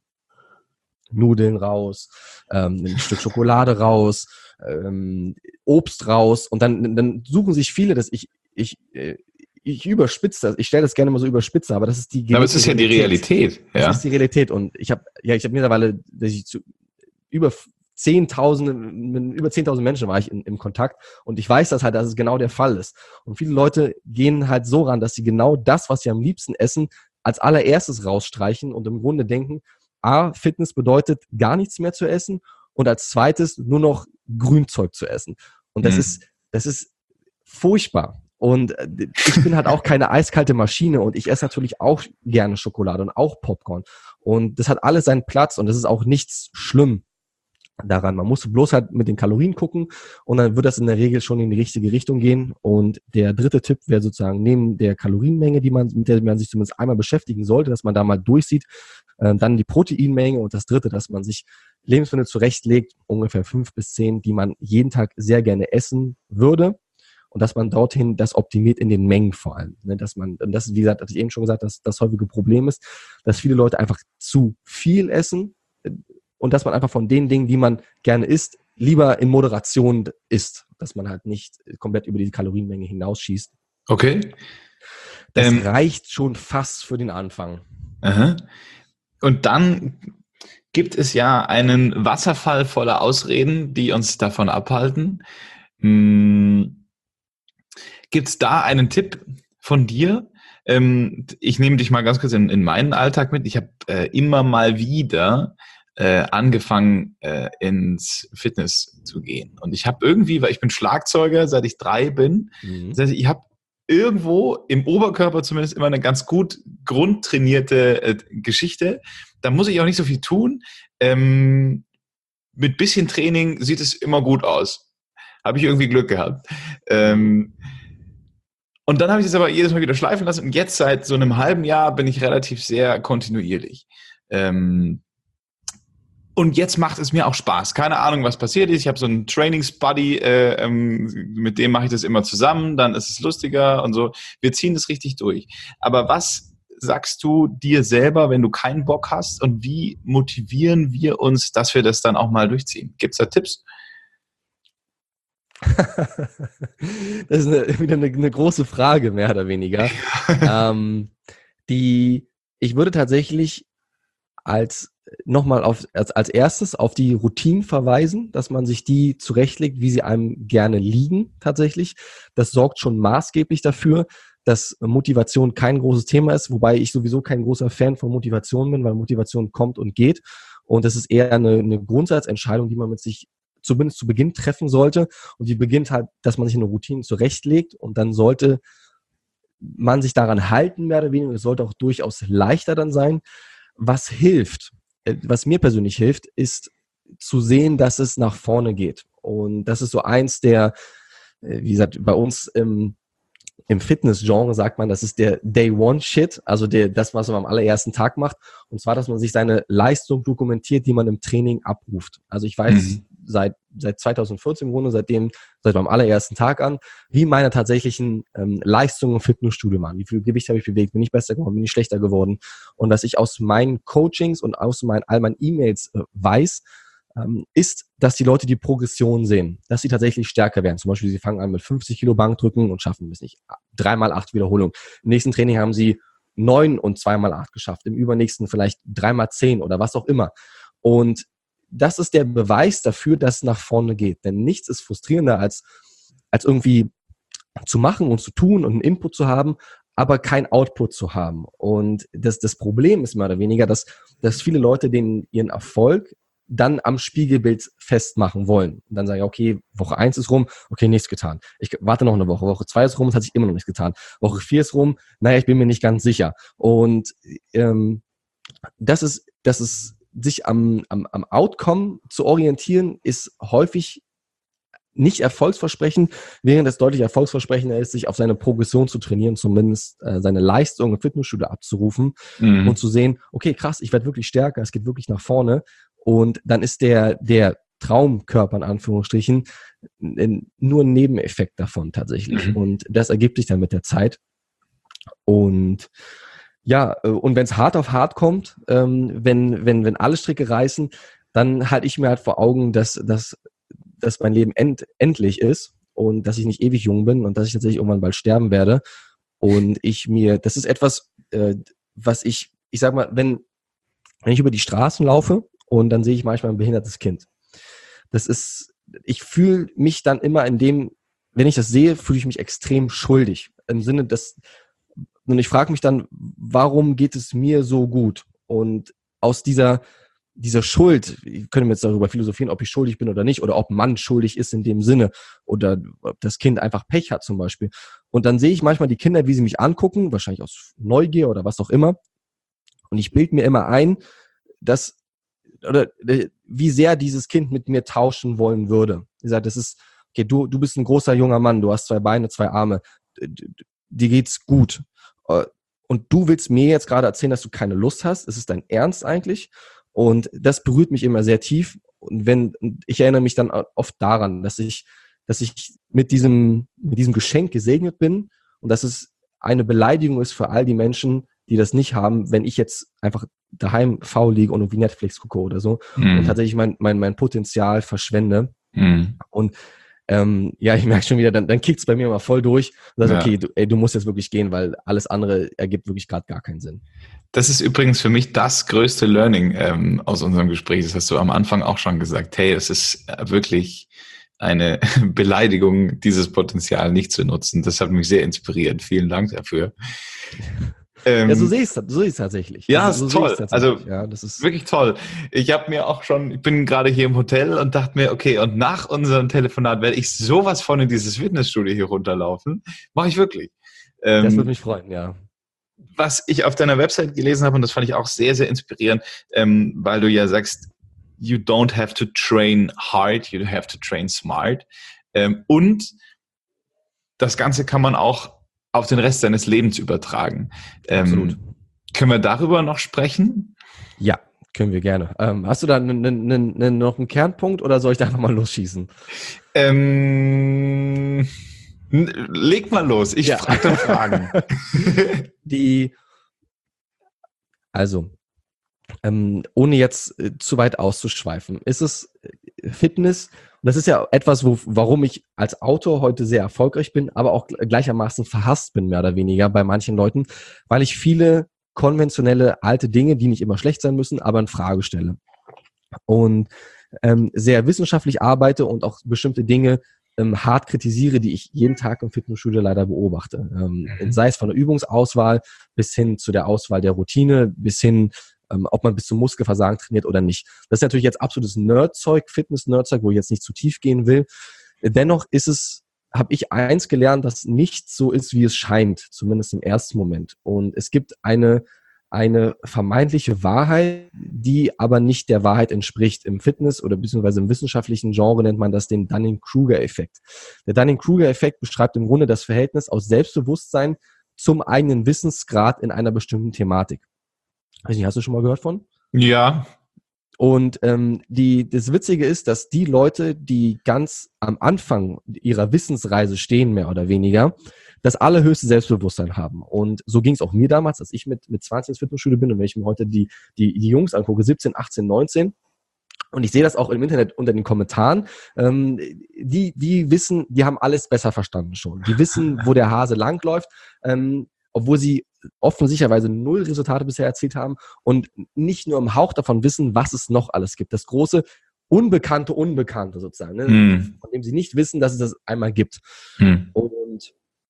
Speaker 2: Nudeln raus, ähm, ein Stück Schokolade raus, ähm, Obst raus und dann, dann suchen sich viele, dass ich, ich, ich überspitze das, ich stelle das gerne mal so überspitze, aber das ist die
Speaker 1: Aber es ist ja die Realität. Ja.
Speaker 2: Das ist die Realität und ich habe ja, ich habe mittlerweile, dass ich zu über zehntausend, mit über zehntausend Menschen war ich in, im Kontakt und ich weiß das halt, dass es genau der Fall ist. Und viele Leute gehen halt so ran, dass sie genau das, was sie am liebsten essen, als allererstes rausstreichen und im Grunde denken, A, Fitness bedeutet gar nichts mehr zu essen und als zweites nur noch Grünzeug zu essen. Und das mhm. ist, das ist furchtbar. Und ich bin halt auch keine eiskalte Maschine und ich esse natürlich auch gerne Schokolade und auch Popcorn. Und das hat alles seinen Platz und das ist auch nichts schlimm daran. Man muss bloß halt mit den Kalorien gucken und dann wird das in der Regel schon in die richtige Richtung gehen. Und der dritte Tipp wäre sozusagen neben der Kalorienmenge, die man, mit der man sich zumindest einmal beschäftigen sollte, dass man da mal durchsieht, äh, dann die Proteinmenge und das dritte, dass man sich Lebensmittel zurechtlegt, ungefähr fünf bis zehn, die man jeden Tag sehr gerne essen würde. Und dass man dorthin das optimiert in den Mengen vor allem. Ne, dass man, und das ist, wie gesagt, hatte ich eben schon gesagt, dass das häufige Problem ist, dass viele Leute einfach zu viel essen und dass man einfach von den Dingen, die man gerne isst, lieber in Moderation isst. Dass man halt nicht komplett über die Kalorienmenge hinausschießt.
Speaker 1: Okay.
Speaker 2: Das ähm, reicht schon fast für den Anfang.
Speaker 1: Aha. Und dann gibt es ja einen Wasserfall voller Ausreden, die uns davon abhalten. Hm. Gibt es da einen Tipp von dir? Ähm, ich nehme dich mal ganz kurz in, in meinen Alltag mit. Ich habe äh, immer mal wieder äh, angefangen, äh, ins Fitness zu gehen. Und ich habe irgendwie, weil ich bin Schlagzeuger, seit ich drei bin, mhm. das heißt, ich habe irgendwo im Oberkörper zumindest immer eine ganz gut grundtrainierte äh, Geschichte. Da muss ich auch nicht so viel tun. Ähm, mit bisschen Training sieht es immer gut aus. Habe ich irgendwie Glück gehabt. Ähm, und dann habe ich das aber jedes Mal wieder schleifen lassen. Und jetzt seit so einem halben Jahr bin ich relativ sehr kontinuierlich. Ähm, Und jetzt macht es mir auch Spaß. Keine Ahnung, was passiert ist. Ich habe so einen Trainingsbuddy, äh, ähm, mit dem mache ich das immer zusammen. Dann ist es lustiger und so. Wir ziehen das richtig durch. Aber was sagst du dir selber, wenn du keinen Bock hast? Und wie motivieren wir uns, dass wir das dann auch mal durchziehen? Gibt's da Tipps?
Speaker 2: Das ist eine, wieder eine, eine große Frage, mehr oder weniger. ähm, die, ich würde tatsächlich als nochmal auf, als, als erstes auf die Routinen verweisen, dass man sich die zurechtlegt, wie sie einem gerne liegen, tatsächlich. Das sorgt schon maßgeblich dafür, dass Motivation kein großes Thema ist, wobei ich sowieso kein großer Fan von Motivation bin, weil Motivation kommt und geht. Und das ist eher eine, eine Grundsatzentscheidung, die man mit sich zumindest zu Beginn treffen sollte. Und die beginnt halt, dass man sich eine Routine zurechtlegt und dann sollte man sich daran halten, mehr oder weniger. Es sollte auch durchaus leichter dann sein. Was hilft, was mir persönlich hilft, ist zu sehen, dass es nach vorne geht. Und das ist so eins der, wie gesagt, bei uns im, im Fitness-Genre sagt man, das ist der Day-One-Shit, also der, das, was man am allerersten Tag macht. Und zwar, dass man sich seine Leistung dokumentiert, die man im Training abruft. Also ich weiß mhm. seit, seit zweitausendvierzehn im Grunde, seitdem, seit meinem allerersten Tag an, wie meine tatsächlichen ähm, Leistungen im Fitnessstudio waren. Wie viel Gewicht habe ich bewegt? Bin ich besser geworden? Bin ich schlechter geworden? Und dass ich aus meinen Coachings und aus meinen, all meinen E-Mails äh, weiß, ähm, ist, dass die Leute die Progression sehen, dass sie tatsächlich stärker werden. Zum Beispiel, sie fangen an mit fünfzig Kilo Bankdrücken und schaffen bis nicht dreimal acht Wiederholungen. Im nächsten Training haben sie neun und zweimal acht geschafft. Im übernächsten vielleicht dreimal zehn oder was auch immer. Und das ist der Beweis dafür, dass es nach vorne geht. Denn nichts ist frustrierender, als, als irgendwie zu machen und zu tun und einen Input zu haben, aber kein Output zu haben. Und das, das Problem ist mehr oder weniger, dass, dass viele Leute den, ihren Erfolg dann am Spiegelbild festmachen wollen. Und dann sagen, okay, Woche eins ist rum, okay, nichts getan. Ich warte noch eine Woche. Woche zwei ist rum, es hat sich immer noch nichts getan. Woche vier ist rum, naja, ich bin mir nicht ganz sicher. Und ähm, das ist, das ist sich am, am, am Outcome zu orientieren, ist häufig nicht erfolgsversprechend, während es deutlich erfolgsversprechender ist, sich auf seine Progression zu trainieren, zumindest äh, seine Leistung im Fitnessstudio abzurufen mhm. und zu sehen, okay, krass, ich werde wirklich stärker, es geht wirklich nach vorne. Und dann ist der, der Traumkörper in Anführungsstrichen nur ein Nebeneffekt davon tatsächlich. Mhm. Und das ergibt sich dann mit der Zeit. Und ja, und wenn es hart auf hart kommt, ähm, wenn, wenn, wenn alle Stricke reißen, dann halte ich mir halt vor Augen, dass, dass, dass mein Leben end, endlich ist und dass ich nicht ewig jung bin und dass ich tatsächlich irgendwann bald sterben werde. Und ich mir, das ist etwas, äh, was ich, ich sag mal, wenn, wenn ich über die Straßen laufe, und dann sehe ich manchmal ein behindertes Kind. Das ist, ich fühle mich dann immer in dem, wenn ich das sehe, fühle ich mich extrem schuldig. Im Sinne, dass, und ich frage mich dann, warum geht es mir so gut? Und aus dieser, dieser Schuld, ich könnte mir jetzt darüber philosophieren, ob ich schuldig bin oder nicht, oder ob man schuldig ist in dem Sinne, oder ob das Kind einfach Pech hat zum Beispiel. Und dann sehe ich manchmal die Kinder, wie sie mich angucken, wahrscheinlich aus Neugier oder was auch immer. Und ich bilde mir immer ein, dass oder wie sehr dieses Kind mit mir tauschen wollen würde. Ich sage, das ist, okay, du, du bist ein großer junger Mann, du hast zwei Beine, zwei Arme, dir geht's gut. Und du willst mir jetzt gerade erzählen, dass du keine Lust hast. Ist es dein Ernst eigentlich? Und das berührt mich immer sehr tief. Und wenn, ich erinnere mich dann oft daran, dass ich, dass ich mit diesem, mit diesem Geschenk gesegnet bin und dass es eine Beleidigung ist für all die Menschen, die das nicht haben, wenn ich jetzt einfach daheim faul liege und irgendwie Netflix gucke oder so mm. und tatsächlich mein, mein, mein Potenzial verschwende. Mm. Und ähm, ja, ich merke schon wieder, dann, dann kickt es bei mir mal voll durch und sage, ja. okay, du, ey, du musst jetzt wirklich gehen, weil alles andere ergibt wirklich gerade gar keinen Sinn.
Speaker 1: Das ist übrigens für mich das größte Learning ähm, aus unserem Gespräch. Das hast du am Anfang auch schon gesagt. Hey, es ist wirklich eine Beleidigung, dieses Potenzial nicht zu nutzen. Das hat mich sehr inspiriert. Vielen Dank dafür.
Speaker 2: Ähm, ja, so sehe ich es so sehe ich es tatsächlich.
Speaker 1: Ja,
Speaker 2: also,
Speaker 1: ist
Speaker 2: so
Speaker 1: toll. Also
Speaker 2: ja, das ist
Speaker 1: wirklich toll. Ich habe mir auch schon, ich bin gerade hier im Hotel und dachte mir, okay, und nach unserem Telefonat werde ich sowas von in dieses Fitnessstudio hier runterlaufen. Mache ich wirklich.
Speaker 2: Ähm, das würde mich freuen, ja.
Speaker 1: Was ich auf deiner Website gelesen habe, und das fand ich auch sehr, sehr inspirierend, ähm, weil du ja sagst, you don't have to train hard, you have to train smart. Ähm, und das Ganze kann man auch auf den Rest seines Lebens übertragen.
Speaker 2: Absolut.
Speaker 1: Ähm, können wir darüber noch sprechen?
Speaker 2: Ja, Können wir gerne. Ähm, hast du da n- n- n- n- noch einen Kernpunkt oder soll ich da einfach mal losschießen?
Speaker 1: Ähm, n- leg mal los, ich
Speaker 2: Ja.
Speaker 1: frage dann Fragen.
Speaker 2: Die, also, ähm, ohne jetzt äh, zu weit auszuschweifen, ist es äh, Fitness, und das ist ja etwas, wo, warum ich als Autor heute sehr erfolgreich bin, aber auch gl- gleichermaßen verhasst bin, mehr oder weniger bei manchen Leuten, weil ich viele konventionelle alte Dinge, die nicht immer schlecht sein müssen, aber in Frage stelle. Und ähm, sehr wissenschaftlich arbeite und auch bestimmte Dinge ähm, hart kritisiere, die ich jeden Tag im Fitnessstudio leider beobachte. Ähm,
Speaker 1: Mhm.
Speaker 2: sei es von der Übungsauswahl bis hin zu der Auswahl der Routine, bis hin, ähm, ob man bis zum Muskelversagen trainiert oder nicht. Das ist natürlich jetzt absolutes Nerdzeug, Fitness-Nerdzeug, wo ich jetzt nicht zu tief gehen will. Dennoch ist es, habe ich eins gelernt, dass nichts so ist, wie es scheint, zumindest im ersten Moment. Und es gibt eine eine vermeintliche Wahrheit, die aber nicht der Wahrheit entspricht. Im Fitness- oder beziehungsweise im wissenschaftlichen Genre nennt man das den Dunning-Kruger-Effekt. Der Dunning-Kruger-Effekt beschreibt im Grunde das Verhältnis aus Selbstbewusstsein zum eigenen Wissensgrad in einer bestimmten Thematik. Weiß nicht, hast du schon mal gehört von?
Speaker 1: Ja.
Speaker 2: Und ähm, die, das Witzige ist, dass die Leute, die ganz am Anfang ihrer Wissensreise stehen, mehr oder weniger, das allerhöchste Selbstbewusstsein haben. Und so ging es auch mir damals, als ich mit, mit zwanzig ins Fitnessstudio bin und wenn ich mir heute die, die, die Jungs angucke, siebzehn, achtzehn, neunzehn, und ich sehe das auch im Internet unter den Kommentaren, ähm, die, die wissen, die haben alles besser verstanden schon. Die wissen, wo der Hase langläuft, ähm, obwohl sie offensichtlicherweise null Resultate bisher erzielt haben und nicht nur im Hauch davon wissen, was es noch alles gibt. Das große unbekannte Unbekannte sozusagen, ne?
Speaker 1: Hm.
Speaker 2: Von dem sie nicht wissen, dass es das einmal gibt.
Speaker 1: Hm.
Speaker 2: Und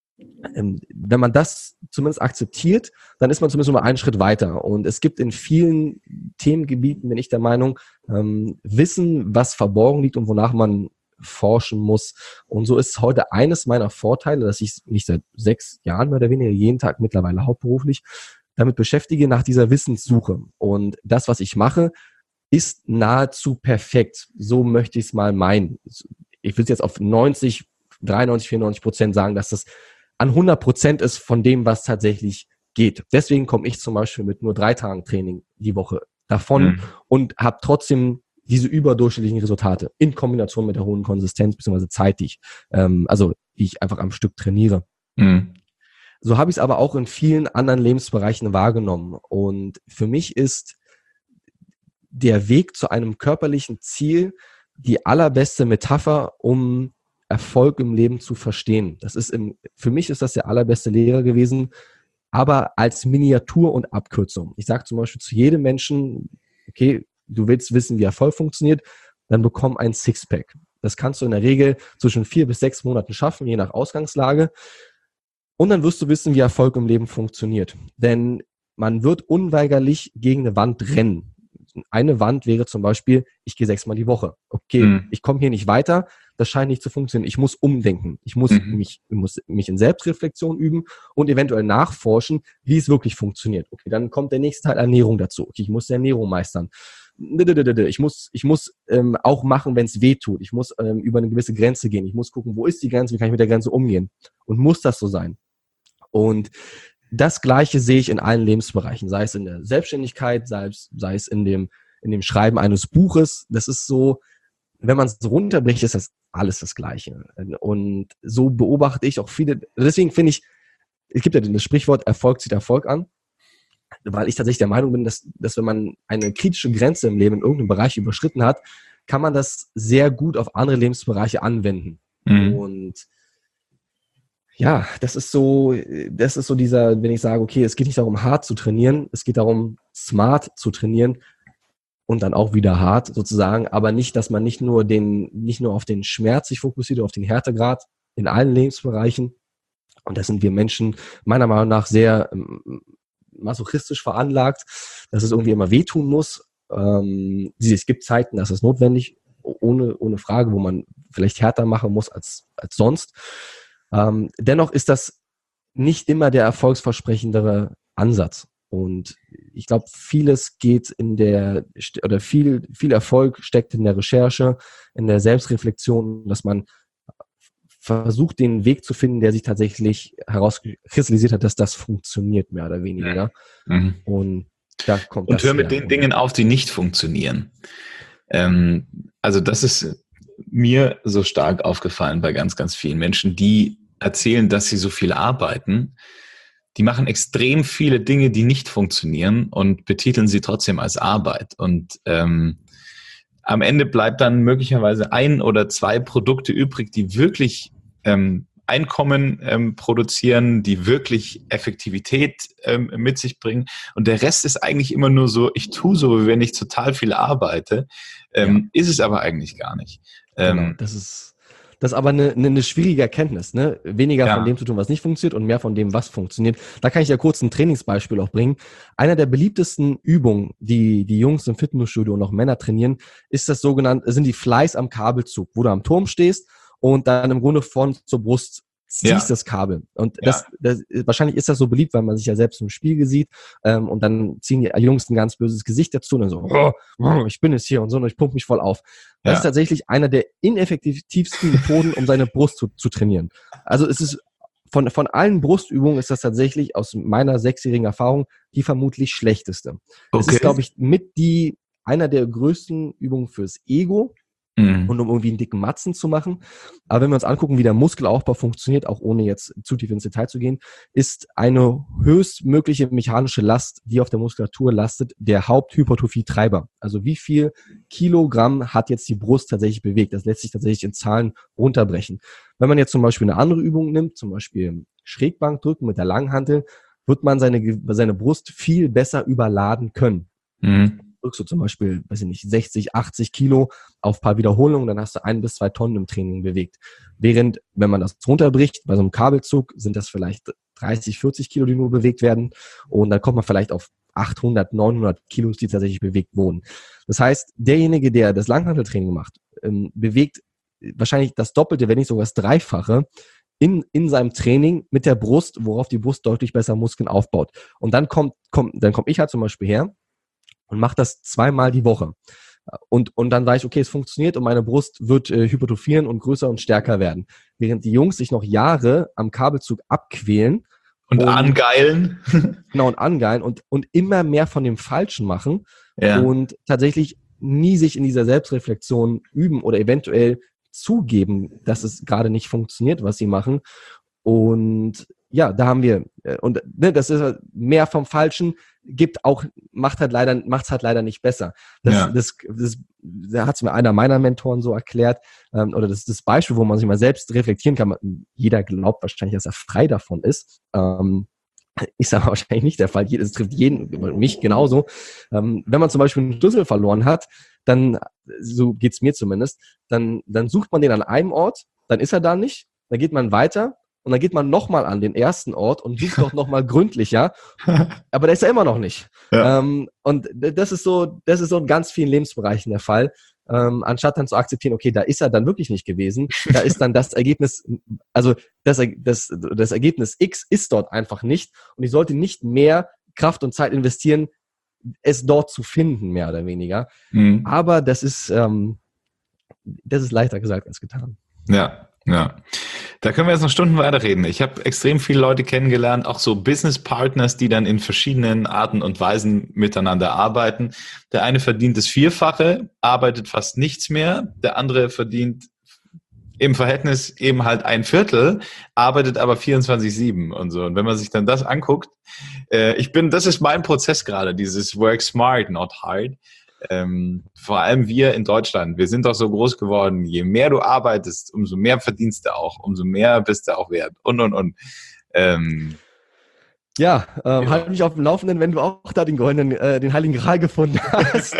Speaker 2: ähm, wenn man das zumindest akzeptiert, dann ist man zumindest mal einen Schritt weiter. Und es gibt in vielen Themengebieten, bin ich der Meinung, ähm, Wissen, was verborgen liegt und wonach man forschen muss. Und so ist heute eines meiner Vorteile, dass ich mich seit sechs Jahren mehr oder weniger jeden Tag mittlerweile hauptberuflich damit beschäftige, nach dieser Wissenssuche. Und das, was ich mache, ist nahezu perfekt. So möchte ich es mal meinen. Ich will es jetzt auf neunzig, dreiundneunzig, vierundneunzig Prozent sagen, dass das an hundert Prozent ist von dem, was tatsächlich geht. Deswegen komme ich zum Beispiel mit nur drei Tagen Training die Woche davon
Speaker 1: Hm.
Speaker 2: und habe trotzdem diese überdurchschnittlichen Resultate in Kombination mit der hohen Konsistenz bzw. Zeit, die ich, ähm, also die ich einfach am Stück trainiere.
Speaker 1: Hm.
Speaker 2: So habe ich es aber auch in vielen anderen Lebensbereichen wahrgenommen. Und für mich ist der Weg zu einem körperlichen Ziel die allerbeste Metapher, um Erfolg im Leben zu verstehen. Das ist im, für mich ist das der allerbeste Lehrer gewesen, aber als Miniatur und Abkürzung. Ich sage zum Beispiel zu jedem Menschen, okay, du willst wissen, wie Erfolg funktioniert, dann bekomm ein Sixpack. Das kannst du in der Regel zwischen vier bis sechs Monaten schaffen, je nach Ausgangslage. Und dann wirst du wissen, wie Erfolg im Leben funktioniert. Denn man wird unweigerlich gegen eine Wand rennen. Eine Wand wäre zum Beispiel, ich gehe sechsmal die Woche. Okay,
Speaker 1: Mhm.
Speaker 2: ich komme hier nicht weiter, das scheint nicht zu funktionieren. Ich muss umdenken. Ich muss,
Speaker 1: Mhm.
Speaker 2: mich, ich muss mich in Selbstreflexion üben und eventuell nachforschen, wie es wirklich funktioniert. Okay, dann kommt der nächste Teil Ernährung dazu. Okay, ich muss die Ernährung meistern. Ich muss, ich muss ähm, auch machen, wenn es weh tut. Ich muss ähm, über eine gewisse Grenze gehen. Ich muss gucken, wo ist die Grenze, wie kann ich mit der Grenze umgehen. Und muss das so sein? Und das Gleiche sehe ich in allen Lebensbereichen, sei es in der Selbstständigkeit, sei es, sei es in dem, in dem Schreiben eines Buches. Das ist so, wenn man es so runterbricht, ist das alles das Gleiche. Und so beobachte ich auch viele, deswegen finde ich, es gibt ja das Sprichwort, Erfolg zieht Erfolg an, weil ich tatsächlich der Meinung bin, dass, dass wenn man eine kritische Grenze im Leben in irgendeinem Bereich überschritten hat, kann man das sehr gut auf andere Lebensbereiche anwenden.
Speaker 1: Mhm.
Speaker 2: Und ja, das ist so, das ist so dieser, wenn ich sage, okay, es geht nicht darum, hart zu trainieren, es geht darum, smart zu trainieren und dann auch wieder hart sozusagen, aber nicht, dass man nicht nur den, nicht nur auf den Schmerz sich fokussiert, auf den Härtegrad in allen Lebensbereichen. Und da sind wir Menschen meiner Meinung nach sehr ähm, masochistisch veranlagt, dass es irgendwie immer wehtun muss. Ähm, es gibt Zeiten, das ist notwendig, ohne, ohne Frage, wo man vielleicht härter machen muss als, als sonst. Ähm, dennoch ist das nicht immer der erfolgsversprechendere Ansatz. Und ich glaube, vieles geht in der, oder viel, viel Erfolg steckt in der Recherche, in der Selbstreflexion, dass man versucht, den Weg zu finden, der sich tatsächlich herauskristallisiert hat, dass das funktioniert, mehr oder weniger.
Speaker 1: Mhm.
Speaker 2: Und Da kommt
Speaker 1: Und
Speaker 2: das
Speaker 1: hör mit
Speaker 2: her.
Speaker 1: den Dingen auf, die nicht funktionieren. Ähm, also das ist mir so stark aufgefallen bei ganz, ganz vielen Menschen, die erzählen, dass sie so viel arbeiten. Die machen extrem viele Dinge, die nicht funktionieren und betiteln sie trotzdem als Arbeit. Und ähm, am Ende bleibt dann möglicherweise ein oder zwei Produkte übrig, die wirklich ähm, Einkommen ähm, produzieren, die wirklich Effektivität ähm, mit sich bringen. Und der Rest ist eigentlich immer nur so, ich tue so, wie wenn ich total viel arbeite. Ähm, ja. Ist es aber eigentlich gar nicht.
Speaker 2: Genau,
Speaker 1: Ähm,
Speaker 2: das ist, das ist aber eine, eine, eine schwierige Erkenntnis, ne? Weniger
Speaker 1: ja.
Speaker 2: von dem zu tun, was nicht funktioniert und mehr von dem, was funktioniert. Da kann ich ja kurz ein Trainingsbeispiel auch bringen. Einer der beliebtesten Übungen, die die Jungs im Fitnessstudio und auch Männer trainieren, ist das sogenannte, sind die Flies am Kabelzug, wo du am Turm stehst und dann im Grunde von zur Brust ziehst ja. das Kabel. Und das, ja. das, wahrscheinlich ist das so beliebt, weil man sich ja selbst im Spiegel sieht ähm, und dann ziehen die Jungs ein ganz böses Gesicht dazu und dann so, oh, oh, ich bin es hier und so und ich pumpe mich voll auf. Das ja. ist tatsächlich einer der ineffektivsten Methoden, um seine Brust zu, zu trainieren. Also es ist von, von allen Brustübungen ist das tatsächlich aus meiner sechsjährigen Erfahrung die vermutlich schlechteste. Okay. Es ist, glaube ich, mit die einer der größten Übungen fürs Ego. Mhm. Und um irgendwie einen dicken Matzen zu machen. Aber wenn wir uns angucken, wie der Muskelaufbau funktioniert, auch ohne jetzt zu tief ins Detail zu gehen, ist eine höchstmögliche mechanische Last, die auf der Muskulatur lastet, der Haupthypertrophietreiber. Also wie viel Kilogramm hat jetzt die Brust tatsächlich bewegt? Das lässt sich tatsächlich in Zahlen runterbrechen. Wenn man jetzt zum Beispiel eine andere Übung nimmt, zum Beispiel Schrägbankdrücken mit der Langhantel, wird man seine, seine Brust viel besser überladen können. Mhm. Drückst du zum Beispiel, weiß ich nicht, sechzig, achtzig Kilo auf ein paar Wiederholungen, dann hast du ein bis zwei Tonnen im Training bewegt. Während, wenn man das runterbricht, bei so einem Kabelzug sind das vielleicht dreißig, vierzig Kilo, die nur bewegt werden. Und dann kommt man vielleicht auf achthundert, neunhundert Kilos, die tatsächlich bewegt wurden. Das heißt, derjenige, der das Langhanteltraining macht, ähm, bewegt wahrscheinlich das Doppelte, wenn nicht sogar das Dreifache in, in seinem Training mit der Brust, worauf die Brust deutlich besser Muskeln aufbaut. Und dann kommt, kommt, dann komme ich halt zum Beispiel her und mache das zweimal die Woche. Und, und dann weiß ich, okay, es funktioniert und meine Brust wird äh, hypertrophieren und größer und stärker werden. Während die Jungs sich noch Jahre am Kabelzug abquälen.
Speaker 1: Und, und angeilen.
Speaker 2: Genau, und angeilen und, und immer mehr von dem Falschen machen.
Speaker 1: Ja.
Speaker 2: Und tatsächlich nie sich in dieser Selbstreflexion üben oder eventuell zugeben, dass es gerade nicht funktioniert, was sie machen. Und ja, da haben wir, und ne, das ist halt mehr vom Falschen, gibt auch, macht halt leider, macht's halt leider nicht besser. Das, ja. das, das, da hat es mir einer meiner Mentoren so erklärt, ähm, oder das ist das Beispiel, wo man sich mal selbst reflektieren kann. Jeder glaubt wahrscheinlich, dass er frei davon ist. Ähm, ist aber wahrscheinlich nicht der Fall. Es trifft jeden, mich genauso. Ähm, wenn man zum Beispiel einen Schlüssel verloren hat, dann, so geht's mir zumindest, dann, dann sucht man den an einem Ort, dann ist er da nicht, dann geht man weiter. Und dann geht man nochmal an den ersten Ort und sucht doch nochmal gründlicher. Aber der ist ja immer noch nicht. Ja. Ähm, und das ist so, das ist so in ganz vielen Lebensbereichen der Fall. Ähm, anstatt dann zu akzeptieren, okay, da ist er dann wirklich nicht gewesen. Da ist dann das Ergebnis, also das, das, das Ergebnis X ist dort einfach nicht. Und ich sollte nicht mehr Kraft und Zeit investieren, es dort zu finden, mehr oder weniger. Mhm. Aber das ist, ähm, das ist leichter gesagt als getan.
Speaker 1: Ja. Ja, da können wir jetzt noch Stunden weiterreden. Ich habe extrem viele Leute kennengelernt, auch so Business Partners, die dann in verschiedenen Arten und Weisen miteinander arbeiten. Der eine verdient das Vierfache, arbeitet fast nichts mehr. Der andere verdient im Verhältnis eben halt ein Viertel, arbeitet aber vierundzwanzig sieben und so. Und wenn man sich dann das anguckt, äh, ich bin, das ist mein Prozess gerade, dieses Work smart, not hard. Ähm, vor allem wir in Deutschland, wir sind doch so groß geworden, je mehr du arbeitest, umso mehr verdienst du auch, umso mehr bist du auch wert und, und, und. Ähm,
Speaker 2: ja, ähm, ja, halt mich auf dem Laufenden, wenn du auch da den goldenen, äh, den Heiligen Gral gefunden hast.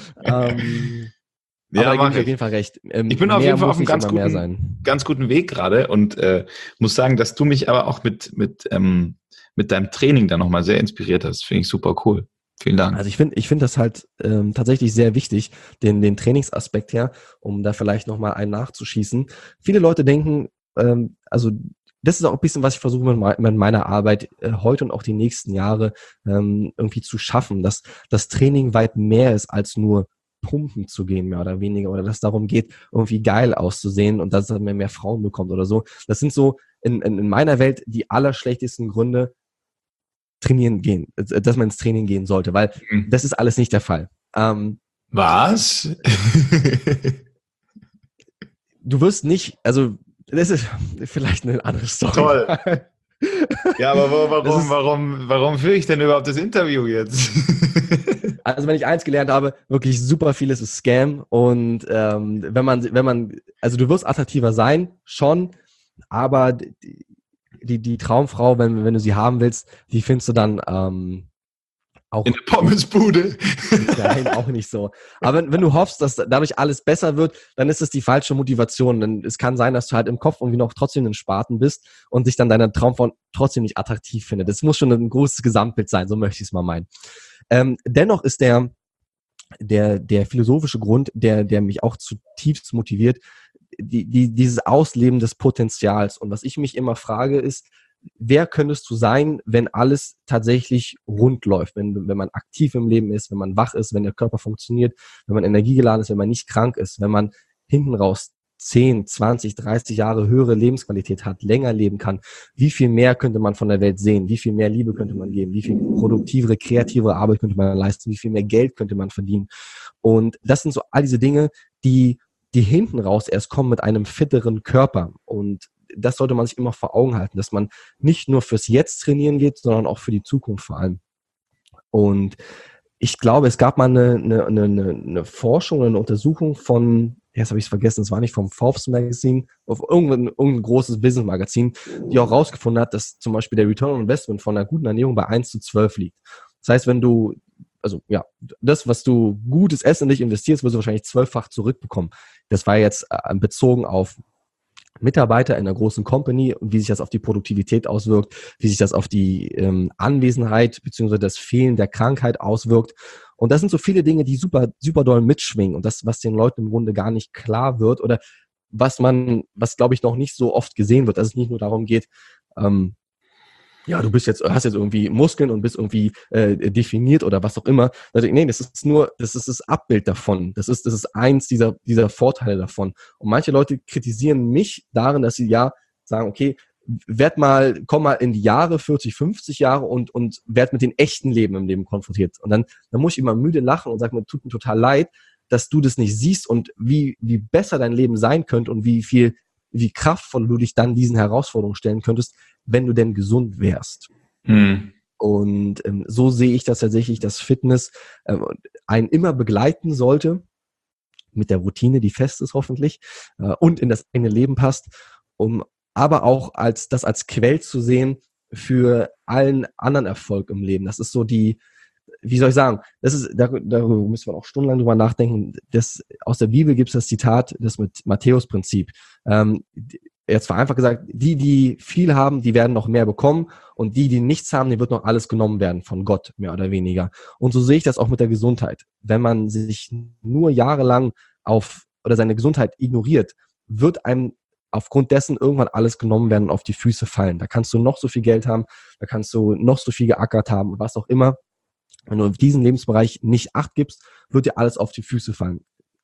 Speaker 2: ähm,
Speaker 1: ja,
Speaker 2: aber da gebe
Speaker 1: ich
Speaker 2: ich auf jeden Fall recht. Ähm,
Speaker 1: ich bin auf jeden Fall auf einem ganz guten, ganz guten Weg gerade und äh, muss sagen, dass du mich aber auch mit, mit, ähm, mit deinem Training da nochmal sehr inspiriert hast. Finde ich super cool. Vielen Dank.
Speaker 2: Also ich finde ich finde das halt ähm, tatsächlich sehr wichtig, den, den Trainingsaspekt her, um da vielleicht nochmal einen nachzuschießen. Viele Leute denken, ähm, also das ist auch ein bisschen, was ich versuche mit, mit meiner Arbeit äh, heute und auch die nächsten Jahre ähm, irgendwie zu schaffen, dass das Training weit mehr ist als nur pumpen zu gehen, mehr oder weniger, oder dass es darum geht, irgendwie geil auszusehen und dass man mehr Frauen bekommt oder so. Das sind so in, in, in meiner Welt die allerschlechtesten Gründe, trainieren gehen, dass man ins Training gehen sollte, weil
Speaker 1: Mhm.
Speaker 2: das ist alles nicht der Fall. Ähm,
Speaker 1: Was?
Speaker 2: du wirst nicht, also das ist vielleicht eine andere Story.
Speaker 1: Toll. Ja, aber wo,
Speaker 2: Das
Speaker 1: warum,
Speaker 2: ist,
Speaker 1: warum, warum führe ich denn überhaupt das Interview jetzt?
Speaker 2: also wenn ich eins gelernt habe, wirklich super vieles ist Scam und ähm, wenn man, wenn man, also du wirst attraktiver sein, schon, aber die, die, die Traumfrau, wenn, wenn du sie haben willst, die findest du dann ähm, auch.
Speaker 1: In der Pommesbude.
Speaker 2: Nein, auch nicht so. Aber wenn, wenn du hoffst, dass dadurch alles besser wird, dann ist es die falsche Motivation. Denn es kann sein, dass du halt im Kopf irgendwie noch trotzdem ein Spaten bist und sich dann deine Traumfrau trotzdem nicht attraktiv findet. Das muss schon ein großes Gesamtbild sein, so möchte ich es mal meinen. Ähm, dennoch ist der, der, der philosophische Grund, der, der mich auch zutiefst motiviert, die, die, dieses Ausleben des Potenzials. Und was ich mich immer frage, ist, wer könntest du sein, wenn alles tatsächlich rund läuft, wenn, wenn man aktiv im Leben ist, wenn man wach ist, wenn der Körper funktioniert, wenn man energiegeladen ist, wenn man nicht krank ist, wenn man hinten raus zehn, zwanzig, dreißig Jahre höhere Lebensqualität hat, länger leben kann, wie viel mehr könnte man von der Welt sehen, wie viel mehr Liebe könnte man geben, wie viel produktivere, kreativere Arbeit könnte man leisten, wie viel mehr Geld könnte man verdienen. Und das sind so all diese Dinge, die, die hinten raus erst kommen mit einem fitteren Körper. Und das sollte man sich immer vor Augen halten, dass man nicht nur fürs Jetzt trainieren geht, sondern auch für die Zukunft vor allem. Und ich glaube, es gab mal eine, eine, eine, eine Forschung, eine Untersuchung von, jetzt habe ich es vergessen, es war nicht vom Forbes Magazine, auf irgendein, irgendein großes Business Magazin, die auch rausgefunden hat, dass zum Beispiel der Return on Investment von einer guten Ernährung bei eins zu zwölf liegt. Das heißt, wenn du, also ja, das, was du gutes Essen in dich investierst, wirst du wahrscheinlich zwölffach zurückbekommen. Das war jetzt äh, bezogen auf Mitarbeiter in einer großen Company und wie sich das auf die Produktivität auswirkt, wie sich das auf die ähm, Anwesenheit bzw. das Fehlen der Krankheit auswirkt. Und das sind so viele Dinge, die super, super doll mitschwingen und das, was den Leuten im Grunde gar nicht klar wird oder was man, was glaube ich noch nicht so oft gesehen wird, dass es nicht nur darum geht, ähm, ja, du bist jetzt, hast jetzt irgendwie Muskeln und bist irgendwie äh, definiert oder was auch immer. Also, nee, das ist nur, das ist das Abbild davon. Das ist, das ist eins dieser, dieser Vorteile davon. Und manche Leute kritisieren mich darin, dass sie ja sagen, okay, werd mal, komm mal in die Jahre, vierzig, fünfzig Jahre und, und werd mit den echten Leben im Leben konfrontiert. Und dann, dann muss ich immer müde lachen und sage mir, tut mir total leid, dass du das nicht siehst und wie, wie besser dein Leben sein könnte und wie viel, wie kraftvoll du dich dann diesen Herausforderungen stellen könntest, wenn du denn gesund wärst. Hm. Und ähm, so sehe ich das tatsächlich, dass Fitness ähm, einen immer begleiten sollte, mit der Routine, die fest ist hoffentlich, äh, und in das eigene Leben passt, um aber auch als das als Quell zu sehen für allen anderen Erfolg im Leben. Das ist so die, wie soll ich sagen, das ist, darüber müssen wir auch stundenlang drüber nachdenken. Das, aus der Bibel gibt es das Zitat, das mit Matthäus-Prinzip. Ähm, jetzt vereinfacht gesagt, die, die viel haben, die werden noch mehr bekommen und die, die nichts haben, die wird noch alles genommen werden von Gott, mehr oder weniger. Und so sehe ich das auch mit der Gesundheit. Wenn man sich nur jahrelang auf oder seine Gesundheit ignoriert, wird einem aufgrund dessen irgendwann alles genommen werden und auf die Füße fallen. Da kannst du noch so viel Geld haben, da kannst du noch so viel geackert haben und was auch immer. Wenn du auf diesen Lebensbereich nicht Acht gibst, wird dir alles auf die Füße fallen.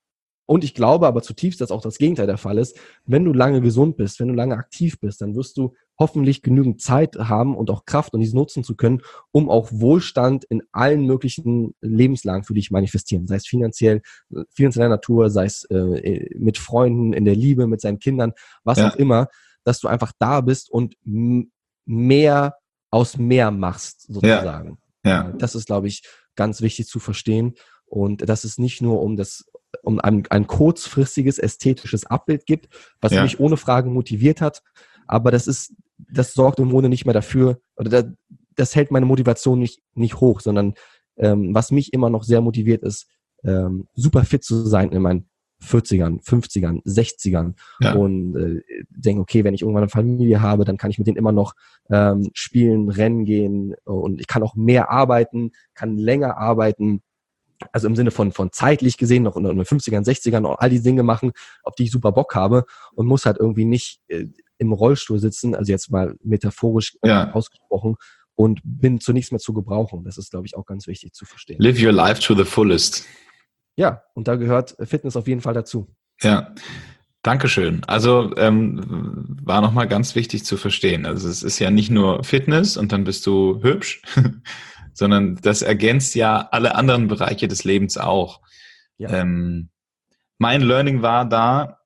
Speaker 2: Und ich glaube aber zutiefst, dass auch das Gegenteil der Fall ist. Wenn du lange gesund bist, wenn du lange aktiv bist, dann wirst du hoffentlich genügend Zeit haben und auch Kraft, um dies nutzen zu können, um auch Wohlstand in allen möglichen Lebenslagen für dich manifestieren. Sei es finanziell, finanzieller Natur, sei es äh, mit Freunden, in der Liebe, mit seinen Kindern, was ja. auch immer, dass du einfach da bist und m- mehr aus mehr machst, sozusagen. Ja. Ja. Das ist, glaube ich, ganz wichtig zu verstehen. Und dass es nicht nur um das um ein, ein kurzfristiges ästhetisches Abbild gibt, was ja. mich ohne Frage motiviert hat, aber das ist, das sorgt im Grunde nicht mehr dafür, oder das, das hält meine Motivation nicht, nicht hoch, sondern ähm, was mich immer noch sehr motiviert ist, ähm, super fit zu sein in meinen vierzigern, fünfzigern, sechzigern ja. und äh, denke, okay, wenn ich irgendwann eine Familie habe, dann kann ich mit denen immer noch ähm, spielen, rennen gehen und ich kann auch mehr arbeiten, kann länger arbeiten, also im Sinne von von zeitlich gesehen noch in den fünfzigern, sechzigern noch all die Dinge machen, auf die ich super Bock habe und muss halt irgendwie nicht äh, im Rollstuhl sitzen, also jetzt mal metaphorisch ja. ausgesprochen und bin zu nichts mehr zu gebrauchen. Das ist, glaube ich, auch ganz wichtig zu verstehen.
Speaker 1: Live your life to the fullest.
Speaker 2: Ja, und da gehört Fitness auf jeden Fall dazu.
Speaker 1: Ja. Dankeschön. Also ähm, war nochmal ganz wichtig zu verstehen. Also es ist ja nicht nur Fitness und dann bist du hübsch, sondern das ergänzt ja alle anderen Bereiche des Lebens auch. Ja. Ähm, mein Learning war da,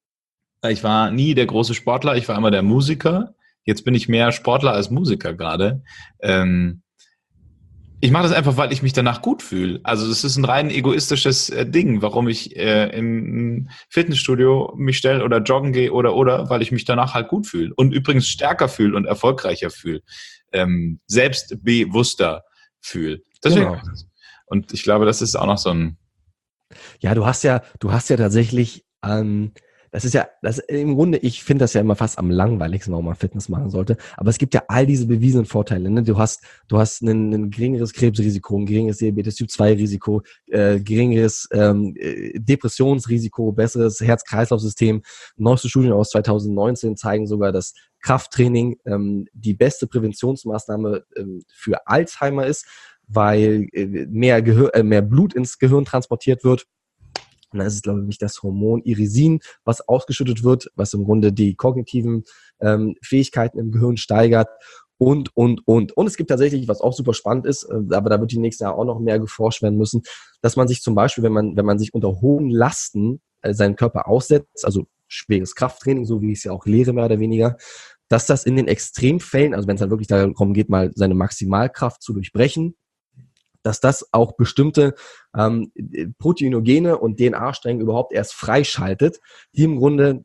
Speaker 1: ich war nie der große Sportler, ich war immer der Musiker. Jetzt bin ich mehr Sportler als Musiker gerade. Ähm, Ich mache das einfach, weil ich mich danach gut fühle. Also das ist ein rein egoistisches äh, Ding, warum ich äh, im Fitnessstudio mich stelle oder joggen gehe oder oder, weil ich mich danach halt gut fühle und übrigens stärker fühle und erfolgreicher fühle, ähm, selbstbewusster fühle. Deswegen. Genau. Und ich glaube, das ist auch noch so ein.
Speaker 2: Ja, du hast ja, du hast ja tatsächlich. Ähm Das ist ja, das im Grunde, ich finde das ja immer fast am langweiligsten, warum man Fitness machen sollte. Aber es gibt ja all diese bewiesenen Vorteile. Ne? Du hast, du hast ein, ein geringeres Krebsrisiko, ein geringeres Diabetes Typ zwei Risiko, äh, geringeres ähm, Depressionsrisiko, besseres Herz-Kreislauf-System. Neueste Studien aus zwanzig neunzehn zeigen sogar, dass Krafttraining ähm, die beste Präventionsmaßnahme ähm, für Alzheimer ist, weil äh, mehr, Gehir- äh, mehr Blut ins Gehirn transportiert wird. Und dann ist es, glaube ich, das Hormon Irisin, was ausgeschüttet wird, was im Grunde die kognitiven ähm, Fähigkeiten im Gehirn steigert und, und, und. Und es gibt tatsächlich, was auch super spannend ist, äh, aber da wird die nächsten Jahre auch noch mehr geforscht werden müssen, dass man sich zum Beispiel, wenn man, wenn man sich unter hohen Lasten äh, seinen Körper aussetzt, also schweres Krafttraining, so wie ich es ja auch lehre, mehr oder weniger, dass das in den Extremfällen, also wenn es dann wirklich darum geht, mal seine Maximalkraft zu durchbrechen, dass das auch bestimmte ähm, Proteinogene und D N A-Stränge überhaupt erst freischaltet, die im Grunde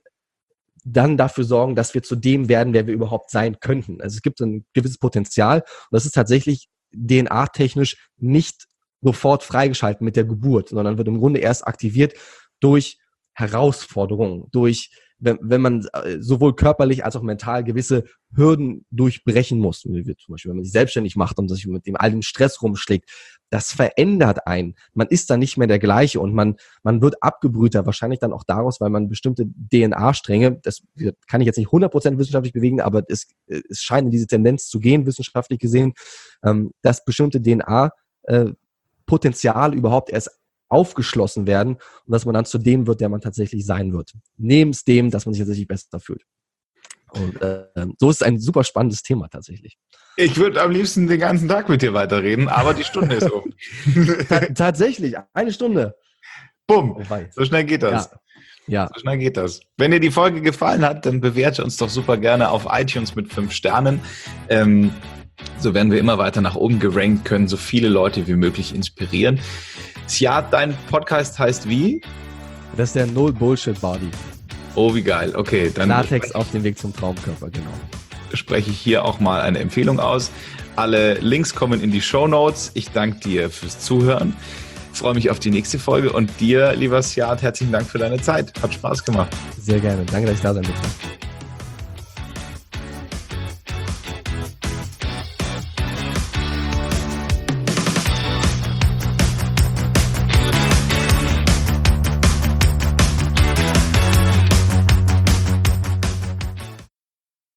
Speaker 2: dann dafür sorgen, dass wir zu dem werden, wer wir überhaupt sein könnten. Also es gibt ein gewisses Potenzial und das ist tatsächlich D N A-technisch nicht sofort freigeschaltet mit der Geburt, sondern wird im Grunde erst aktiviert durch Herausforderungen, durch wenn, wenn man sowohl körperlich als auch mental gewisse Hürden durchbrechen muss, wie zum Beispiel, wenn man sich selbstständig macht und sich mit dem all dem Stress rumschlägt, das verändert einen. Man ist dann nicht mehr der gleiche und man, man wird abgebrühter, wahrscheinlich dann auch daraus, weil man bestimmte D N A-Stränge, das kann ich jetzt nicht hundert Prozent wissenschaftlich bewegen, aber es, es scheint in diese Tendenz zu gehen, wissenschaftlich gesehen, dass bestimmte D N A-Potenzial überhaupt erst aufgeschlossen werden und dass man dann zu dem wird, der man tatsächlich sein wird. Nebst dem, dass man sich tatsächlich besser fühlt. Und äh, so ist es ein super spannendes Thema tatsächlich.
Speaker 1: Ich würde am liebsten den ganzen Tag mit dir weiterreden, aber die Stunde ist um.
Speaker 2: Ta- tatsächlich, eine Stunde.
Speaker 1: Bumm, so schnell geht das.
Speaker 2: Ja. Ja.
Speaker 1: So schnell geht das. Wenn dir die Folge gefallen hat, dann bewerte uns doch super gerne auf iTunes mit fünf Sternen. Ähm, so werden wir immer weiter nach oben gerankt, können so viele Leute wie möglich inspirieren. Siad, dein Podcast heißt wie?
Speaker 2: Das ist der No Bullshit Body.
Speaker 1: Oh, wie geil. Okay, dann
Speaker 2: Klartext auf dem Weg zum Traumkörper, genau.
Speaker 1: Spreche ich hier auch mal eine Empfehlung aus. Alle Links kommen in die Shownotes. Ich danke dir fürs Zuhören. Freue mich auf die nächste Folge und dir, lieber Siad, herzlichen Dank für deine Zeit. Hat Spaß gemacht.
Speaker 2: Sehr gerne. Danke, dass ich da sein durfte.